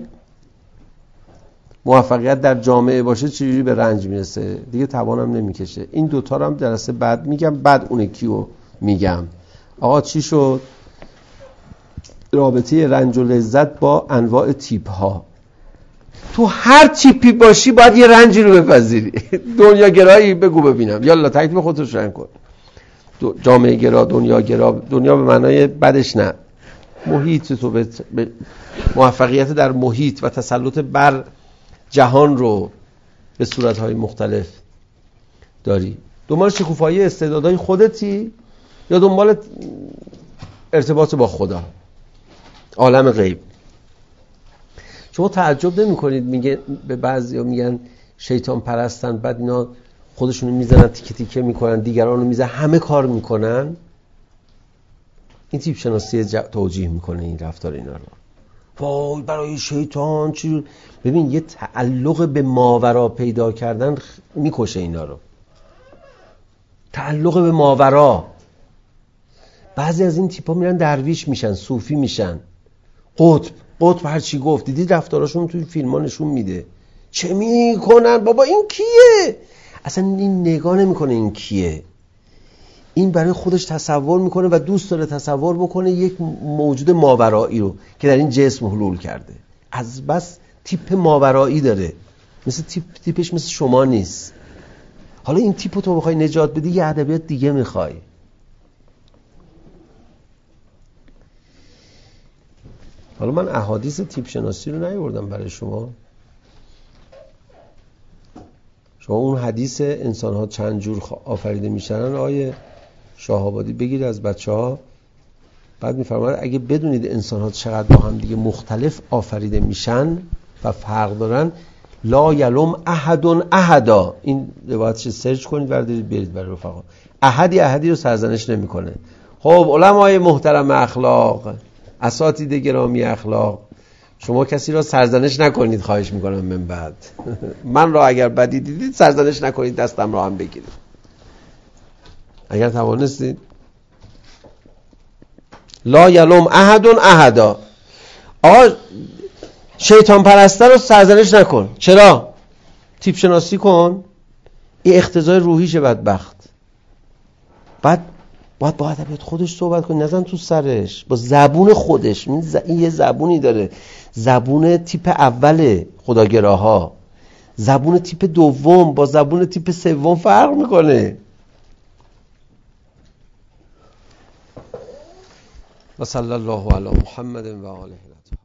موفقیت در جامعه باشه چجوری به رنج میرسه؟ دیگه توانم نمیکشه. این دوتا رو هم جلسه بعد میگم، بعد اون کیو میگم. آقا چی شد؟ رابطه رنج و لذت با انواع تیپ ها. تو هر تیپی باشی باید یه رنجی رو بپذیری. دنیا گرایی بگو ببینم، یالا تکلیف خودت روشن کن. جامعه گرا، دنیا گرا، دنیا به معنای بدش نه، محیط تو به موفقیت در محیط و تسلط بر جهان رو به صورتهای مختلف داری. دنبال شکوفایی استعدادهای خودتی یا دنبال ارتباط با خدا، عالم غیب؟ شما تعجب نمی کنید میگه به بعضیا میگن شیطان پرستن، بعد اینا خودشونو میزنن تیکه تیکه میکنن، دیگرانو میزنن، همه کار میکنن. این تیپ شناسی توجیه میکنه این رفتار اینا رو. وای برای شیطان چی؟ ببین یه تعلق به ماورا پیدا کردن میکشه اینا رو. تعلق به ماورا. بعضی از این تیپا میرن درویش میشن، صوفی میشن، قطب قطب هر چی گفت. دیدی رفتاراشون توی فیلم‌ها نشون میده چه میکنن. بابا این کیه؟ اصلا این نگاه نمیکنه این کیه. این برای خودش تصور میکنه و دوست داره تصور بکنه یک موجود ماورایی رو که در این جسم حلول کرده. از بس تیپ ماورایی داره، مثل تیپ تیپش مثل شما نیست. حالا این تیپو تو بخوای نجات بدی یه ادبیات دیگه میخوای. حالا من احادیث تیپ شناسی رو نیاوردم برای شما. شما اون حدیث انسان ها چند جور آفریده میشن آیه شاهآبادی بگید از بچه ها. بعد میفرماید اگه بدونید انسان ها چقدر با هم دیگه مختلف آفریده میشن و فرق دارن، لا یلوم احد احدا. این روایتش سرچ کنید بردارید برید برای رفقا. احدی احدی رو سرزنش نمیکنه. خب علمای محترم اخلاق، اساتید گرامی اخلاق، شما کسی را سرزنش نکنید خواهش میکنم. من بعد من را اگر بدی دیدید سرزنش نکنید، دستم را هم بگیرید اگر توانستید. لا یلوم احد احدا. آقا شیطان پرسته رو سرزنش نکن. چرا؟ تیپ شناسی کن. این اختزای روحیشه بدبخت. بعد باید با ادبیات خودش صحبت کنی، نزن تو سرش با زبون خودش. این, ز... این یه زبونی داره، زبون تیپ اول خداگراها. زبون تیپ دوم با زبون تیپ سوم فرق میکنه. و صلی الله علی محمد و آله.